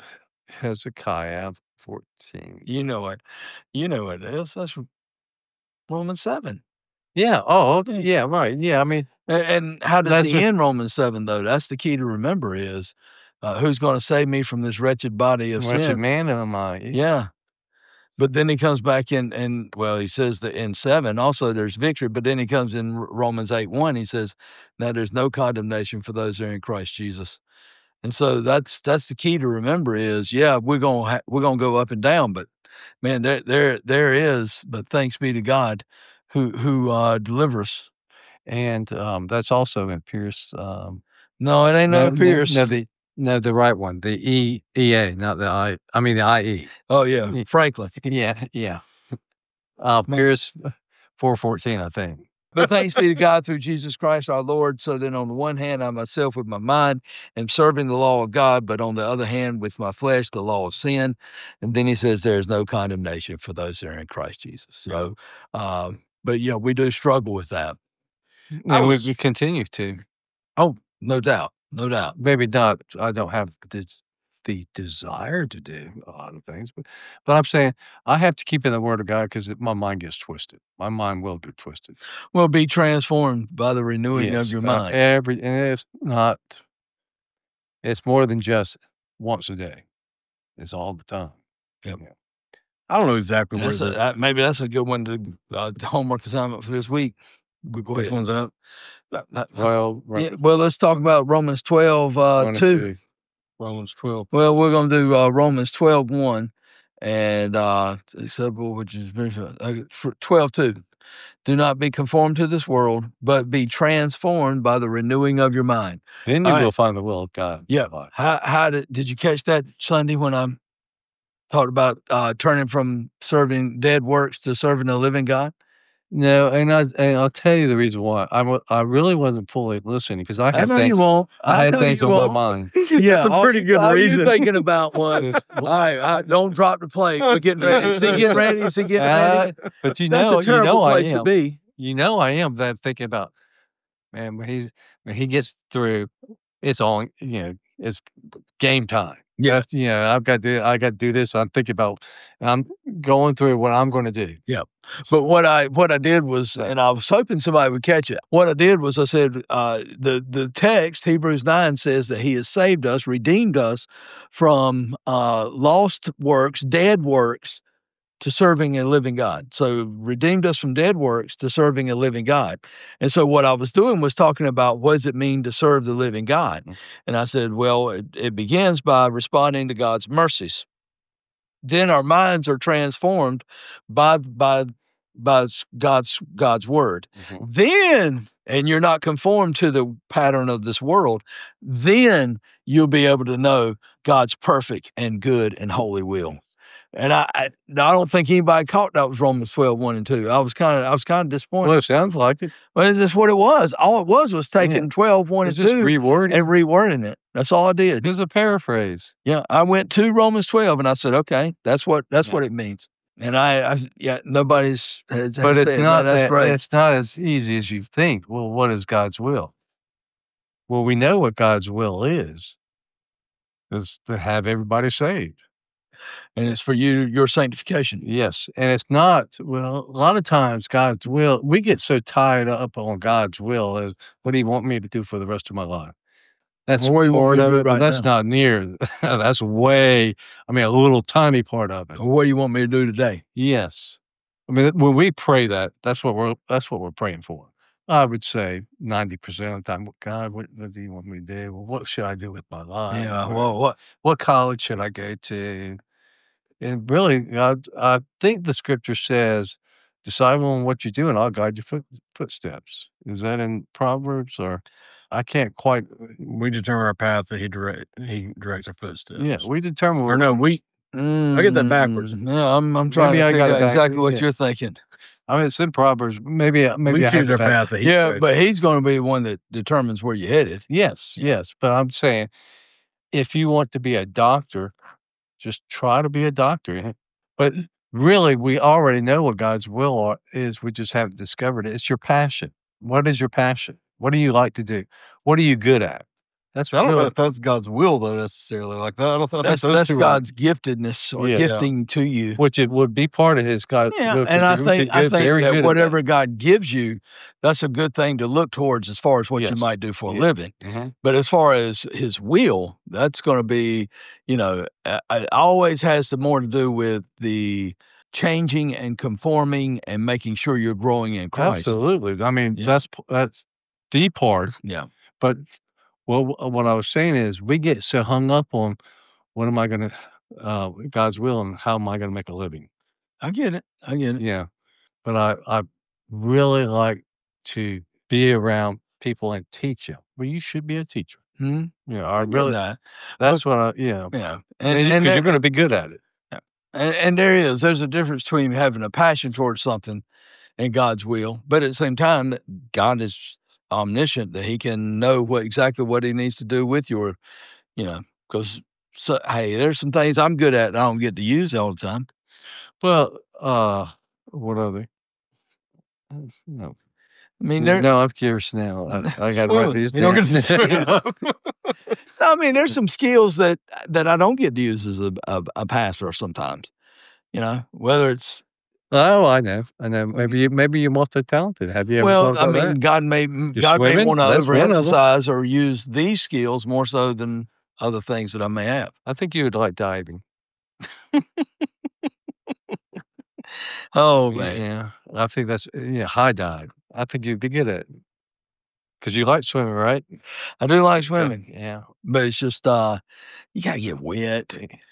Hezekiah 14. You know it. You know it is. That's Romans 7. Yeah. Oh, okay. Yeah. Right. Yeah. I mean, And how does That's he what- end Romans 7 though? That's the key to remember is who's going to save me from this wretched body of wretched sin? man am I? Yeah. But then he comes back in, and well, he says that in 7 also there's victory. But then he comes in Romans 8:1. He says, "Now there's no condemnation for those who are in Christ Jesus." And so that's the key to remember is, yeah, we're gonna go up and down, but man, there is. But thanks be to God, who delivers. And that's also in Pierce. No, it ain't no Pierce. No, the right one, the EA, not the I. I mean the IE. Oh yeah, Franklin. Yeah, yeah. Pierce 4:14, I think. But thanks be to God through Jesus Christ our Lord. So then on the one hand, I myself with my mind am serving the law of God, but on the other hand, with my flesh, the law of sin. And then he says there is no condemnation for those that are in Christ Jesus. So, but yeah, we do struggle with that. And we continue to. Oh, no doubt. No doubt. Maybe not. I don't have the desire to do a lot of things, but I'm saying I have to keep in the Word of God because my mind gets twisted. My mind will get twisted. Well, be transformed by the renewing of Yes, your mind. and it's not. It's more than just once a day. It's all the time. Yep. Yeah. I don't know exactly where Maybe that's a good one to homework assignment for this week. Go Which ahead. one's that? Well, Yeah, well, let's talk about Romans 12, 2. Romans 12. Well, we're going to do Romans 12, 1 and acceptable, which is 12, 2. Do not be conformed to this world, but be transformed by the renewing of your mind. Then you All right. will find the will of God. Yeah. How did you catch that Sunday when I talked about turning from serving dead works to serving the living God? No, and I'll tell you the reason why. I really wasn't fully listening because I I had know things. you won't. I had know things you on my won't. mind. Yeah, That's a pretty good all reason. you thinking about was, all right, don't drop the plate. We're getting ready. Is he getting ready? Is he getting ready? But That's a terrible place I to am. be. You know, I am that thinking about, man, when he gets through, it's on. It's game time. Yeah. I got to do this. I'm thinking about. I'm going through what I'm going to do. Yeah. But what I did was, and I was hoping somebody would catch it. What I did was I said, the text, Hebrews 9 says that he has saved us, redeemed us from lost works, dead works, to serving a living God. So redeemed us from dead works to serving a living God. And so what I was doing was talking about what does it mean to serve the living God? And I said, well, it begins by responding to God's mercies. Then our minds are transformed by God's word. Mm-hmm. Then, and you're not conformed to the pattern of this world, then you'll be able to know God's perfect and good and holy will. And I don't think anybody caught that was Romans 12, 1 and 2. I was kind of disappointed. Well, it sounds like it. Well, that's what it was. All it was taking 12, 1 and 2 just rewording and rewording it. That's all I did. It was a paraphrase. Yeah, I went to Romans 12 and I said, okay, that's what it means. And nobody's has But said, it's not that's great. It's not as easy as you think. Well, what is God's will? Well, we know what God's will is to have everybody saved. And it's for your sanctification. Yes. And it's not, well, a lot of times God's will, we get so tied up on God's will as what do you want me to do for the rest of my life? That's What do you want part me to of do it, but right that's now? not near. That's a little tiny part of it. What do you want me to do today? Yes. I mean, when we pray that's what we're praying for. I would say 90% of the time, God, what do you want me to do? Well, what should I do with my life? Yeah. Or Well, what college should I go to? And really, I think the scripture says, decide on what you do and I'll guide your footsteps. Is that in Proverbs or I can't quite. We determine our path, that he directs our footsteps. Yeah, we determine. Or no, I get that backwards. Yeah, I'm trying to figure out exactly what you're thinking. I mean, it's in Proverbs. Maybe we choose our path. But he's going to be the one that determines where you're headed. Yes. But I'm saying, if you want to be a doctor, just try to be a doctor. But really, we already know what God's will is. We just haven't discovered it. It's your passion. What is your passion? What do you like to do? What are you good at? I don't know if that's God's will, though, necessarily. Like that, I don't think that's God's giftedness or gifting to you, which it would be part of His God's will. And I think that whatever God gives you, that's a good thing to look towards as far as what you might do for a living. Mm-hmm. But as far as His will, that's going to be, it always has more to do with the changing and conforming and making sure you're growing in Christ. Absolutely. I mean, that's the part. Yeah. But what I was saying is we get so hung up on what am I going to, God's will and how am I going to make a living? I get it. Yeah. But I really like to be around people and teach them. Well, you should be a teacher. Mm-hmm. Yeah. I really, that's what Yeah. And you're going to be good at it. Yeah. And there's a difference between having a passion towards something and God's will. But at the same time, God is omniscient, that He can know exactly what He needs to do with your, because hey, there's some things I'm good at that I don't get to use all the time. Well, what are they? No. I mean, no, I'm curious now. I got to write these down. I mean, there's some skills that I don't get to use as a pastor sometimes. Whether it's. Oh, I know. Maybe you're multi-talented. Have you ever? Well, I mean, God may want to overemphasize or use these skills more so than other things that I may have. I think you would like diving. Oh man, yeah. I think that's high dive. I think you'd be good at it. Because you like swimming, right? I do like swimming, Yeah. but it's just you gotta get wet.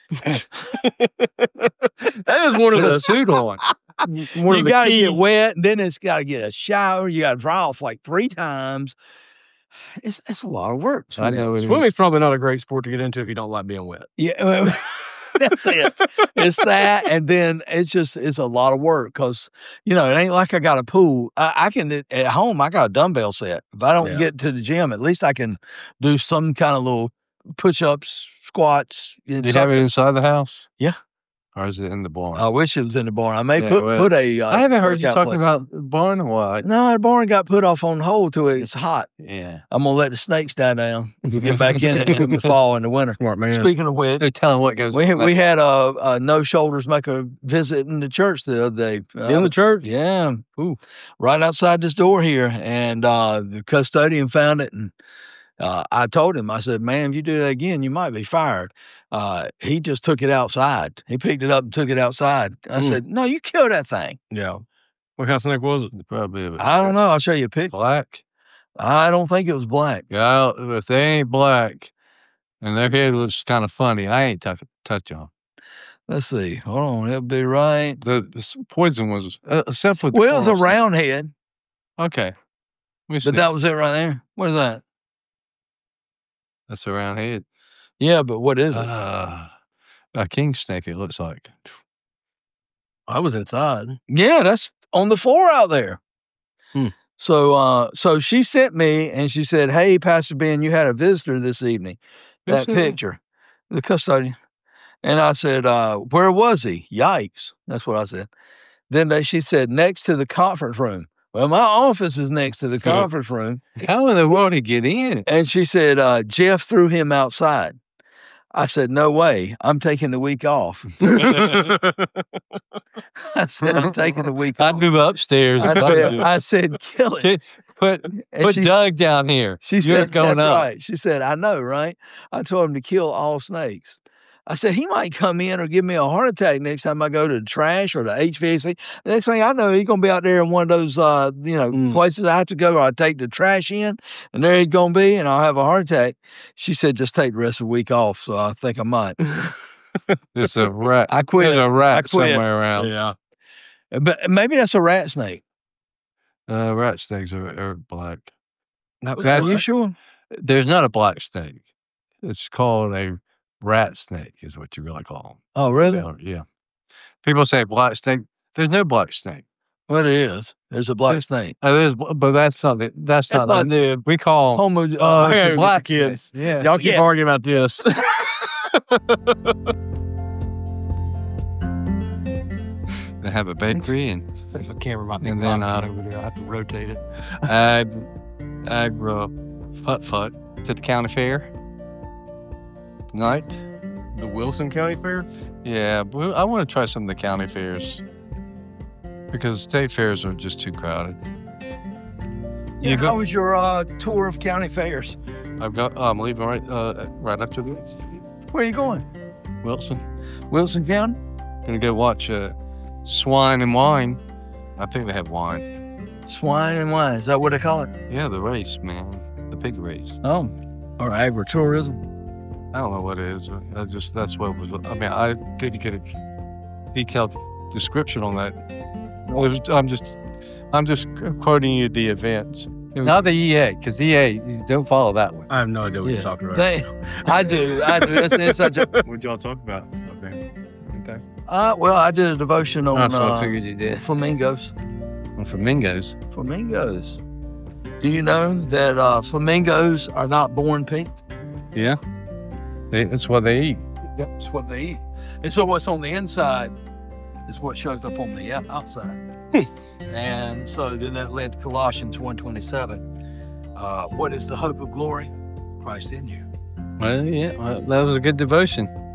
That is one of Put a the suit on. one You of the gotta keys. get wet, then it's gotta get a shower. You gotta dry off like 3 times. It's a lot of work. I know it is. Swimming's probably not a great sport to get into if you don't like being wet. Yeah, well, that's it. It's that, and then it's a lot of work because it ain't like I got a pool. I can at home. I got a dumbbell set. If I don't Yeah. get to the gym, at least I can do some kind of little push-ups, squats. Do you have it inside the house? Yeah. Or is it in the barn? I wish it was in the barn. I may Yeah, well, put a. I haven't heard you workout talking place. about the barn or what? No, the barn got put off on hold till it's hot. Yeah. I'm gonna let the snakes die down. Get back in it in the fall and the winter. Smart man. Speaking of which, They're telling what goes we had a no shoulders make a visit in the church the other day. in the church. Yeah, right outside this door here, and the custodian found it, and I told him, I said, "Man, if you do that again, you might be fired." He just took it outside. He picked it up and took it outside. I said, "No, you killed that thing." Yeah. What kind of snake was it? Probably I don't know. I'll show you a picture. black. I don't think it was black. Yeah, if they ain't black and their head looks kind of funny, I ain't touch on. Let's see. Hold on, it'll be right. The poison was except for the Well, it was a coral snake. round head, Okay. Let me see. but that was it right there. What is that? That's a round head. Yeah, but what is it? A king snake, it looks like. I was inside. Yeah, that's on the floor out there. Hmm. So she sent me and she said, "Hey, Pastor Ben, you had a visitor this evening." Who That said that? picture, the custodian. And I said, "Where was he?" Yikes. That's what I said. Then she said, "Next to the conference room." Well, my office is next to the Yeah. conference room. How in the world did he get in? And she said, "Jeff threw him outside." I said, "No way. I'm taking the week off." I said, "I'm taking the week I'd off." move upstairs. I said, "Kill it." Put And she, Doug down here. she You're said, going "That's up. right." She said, "I know, right?" I told him to kill all snakes. I said, "He might come in or give me a heart attack next time I go to the trash or the HVAC." The next thing I know, he's going to be out there in one of those, places I have to go, or I take the trash in, and there he's going to be, and I'll have a heart attack. She said, "Just take the rest of the week off." So I think I might. There's a rat. I quit. There's a rat I quit. somewhere around. Yeah. But maybe that's a rat snake. Rat snakes are black. That That's- Are you sure? There's not a black snake. It's called a rat snake, is what you really call Oh, really? them. Yeah. People say black snake. There's no black snake. Well, it is. There's a black snake. There's, but that's not the. That's That's not. not the, we call. Homo. it's I gotta a get black the kids. snake. Yeah. Y'all keep Yeah. arguing about this. They have a bakery and The camera might be And then, blocking over there. I have to rotate it. Agra Putt to the county fair tonight. The Wilson County Fair? Yeah, but I want to try some of the county fairs because state fairs are just too crowded. Yeah, how was your tour of county fairs? I'm leaving right after this. Where are you going? Wilson. Wilson County? Gonna go watch Swine and Wine. I think they have wine. Swine and Wine. Is that what they call it? Yeah, the race, man. The pig race. Oh, or agritourism. I don't know what it is. That's what it was. I mean, I didn't get a detailed description on that. I'm just quoting you the events. Not the EA, because EA, you don't follow that one. I have no idea what you're talking about. I do. That's an inside joke. What'd y'all talk about? Okay. Well, I did a devotion on That's what I figured you did. flamingos. On flamingos. Flamingos. Do you know that flamingos are not born pink? Yeah. That's what they eat. That's what they eat. And so what's on the inside is what shows up on the outside. And so then that led to Colossians 1:27. What is the hope of glory? Christ in you. Well, yeah, that was a good devotion.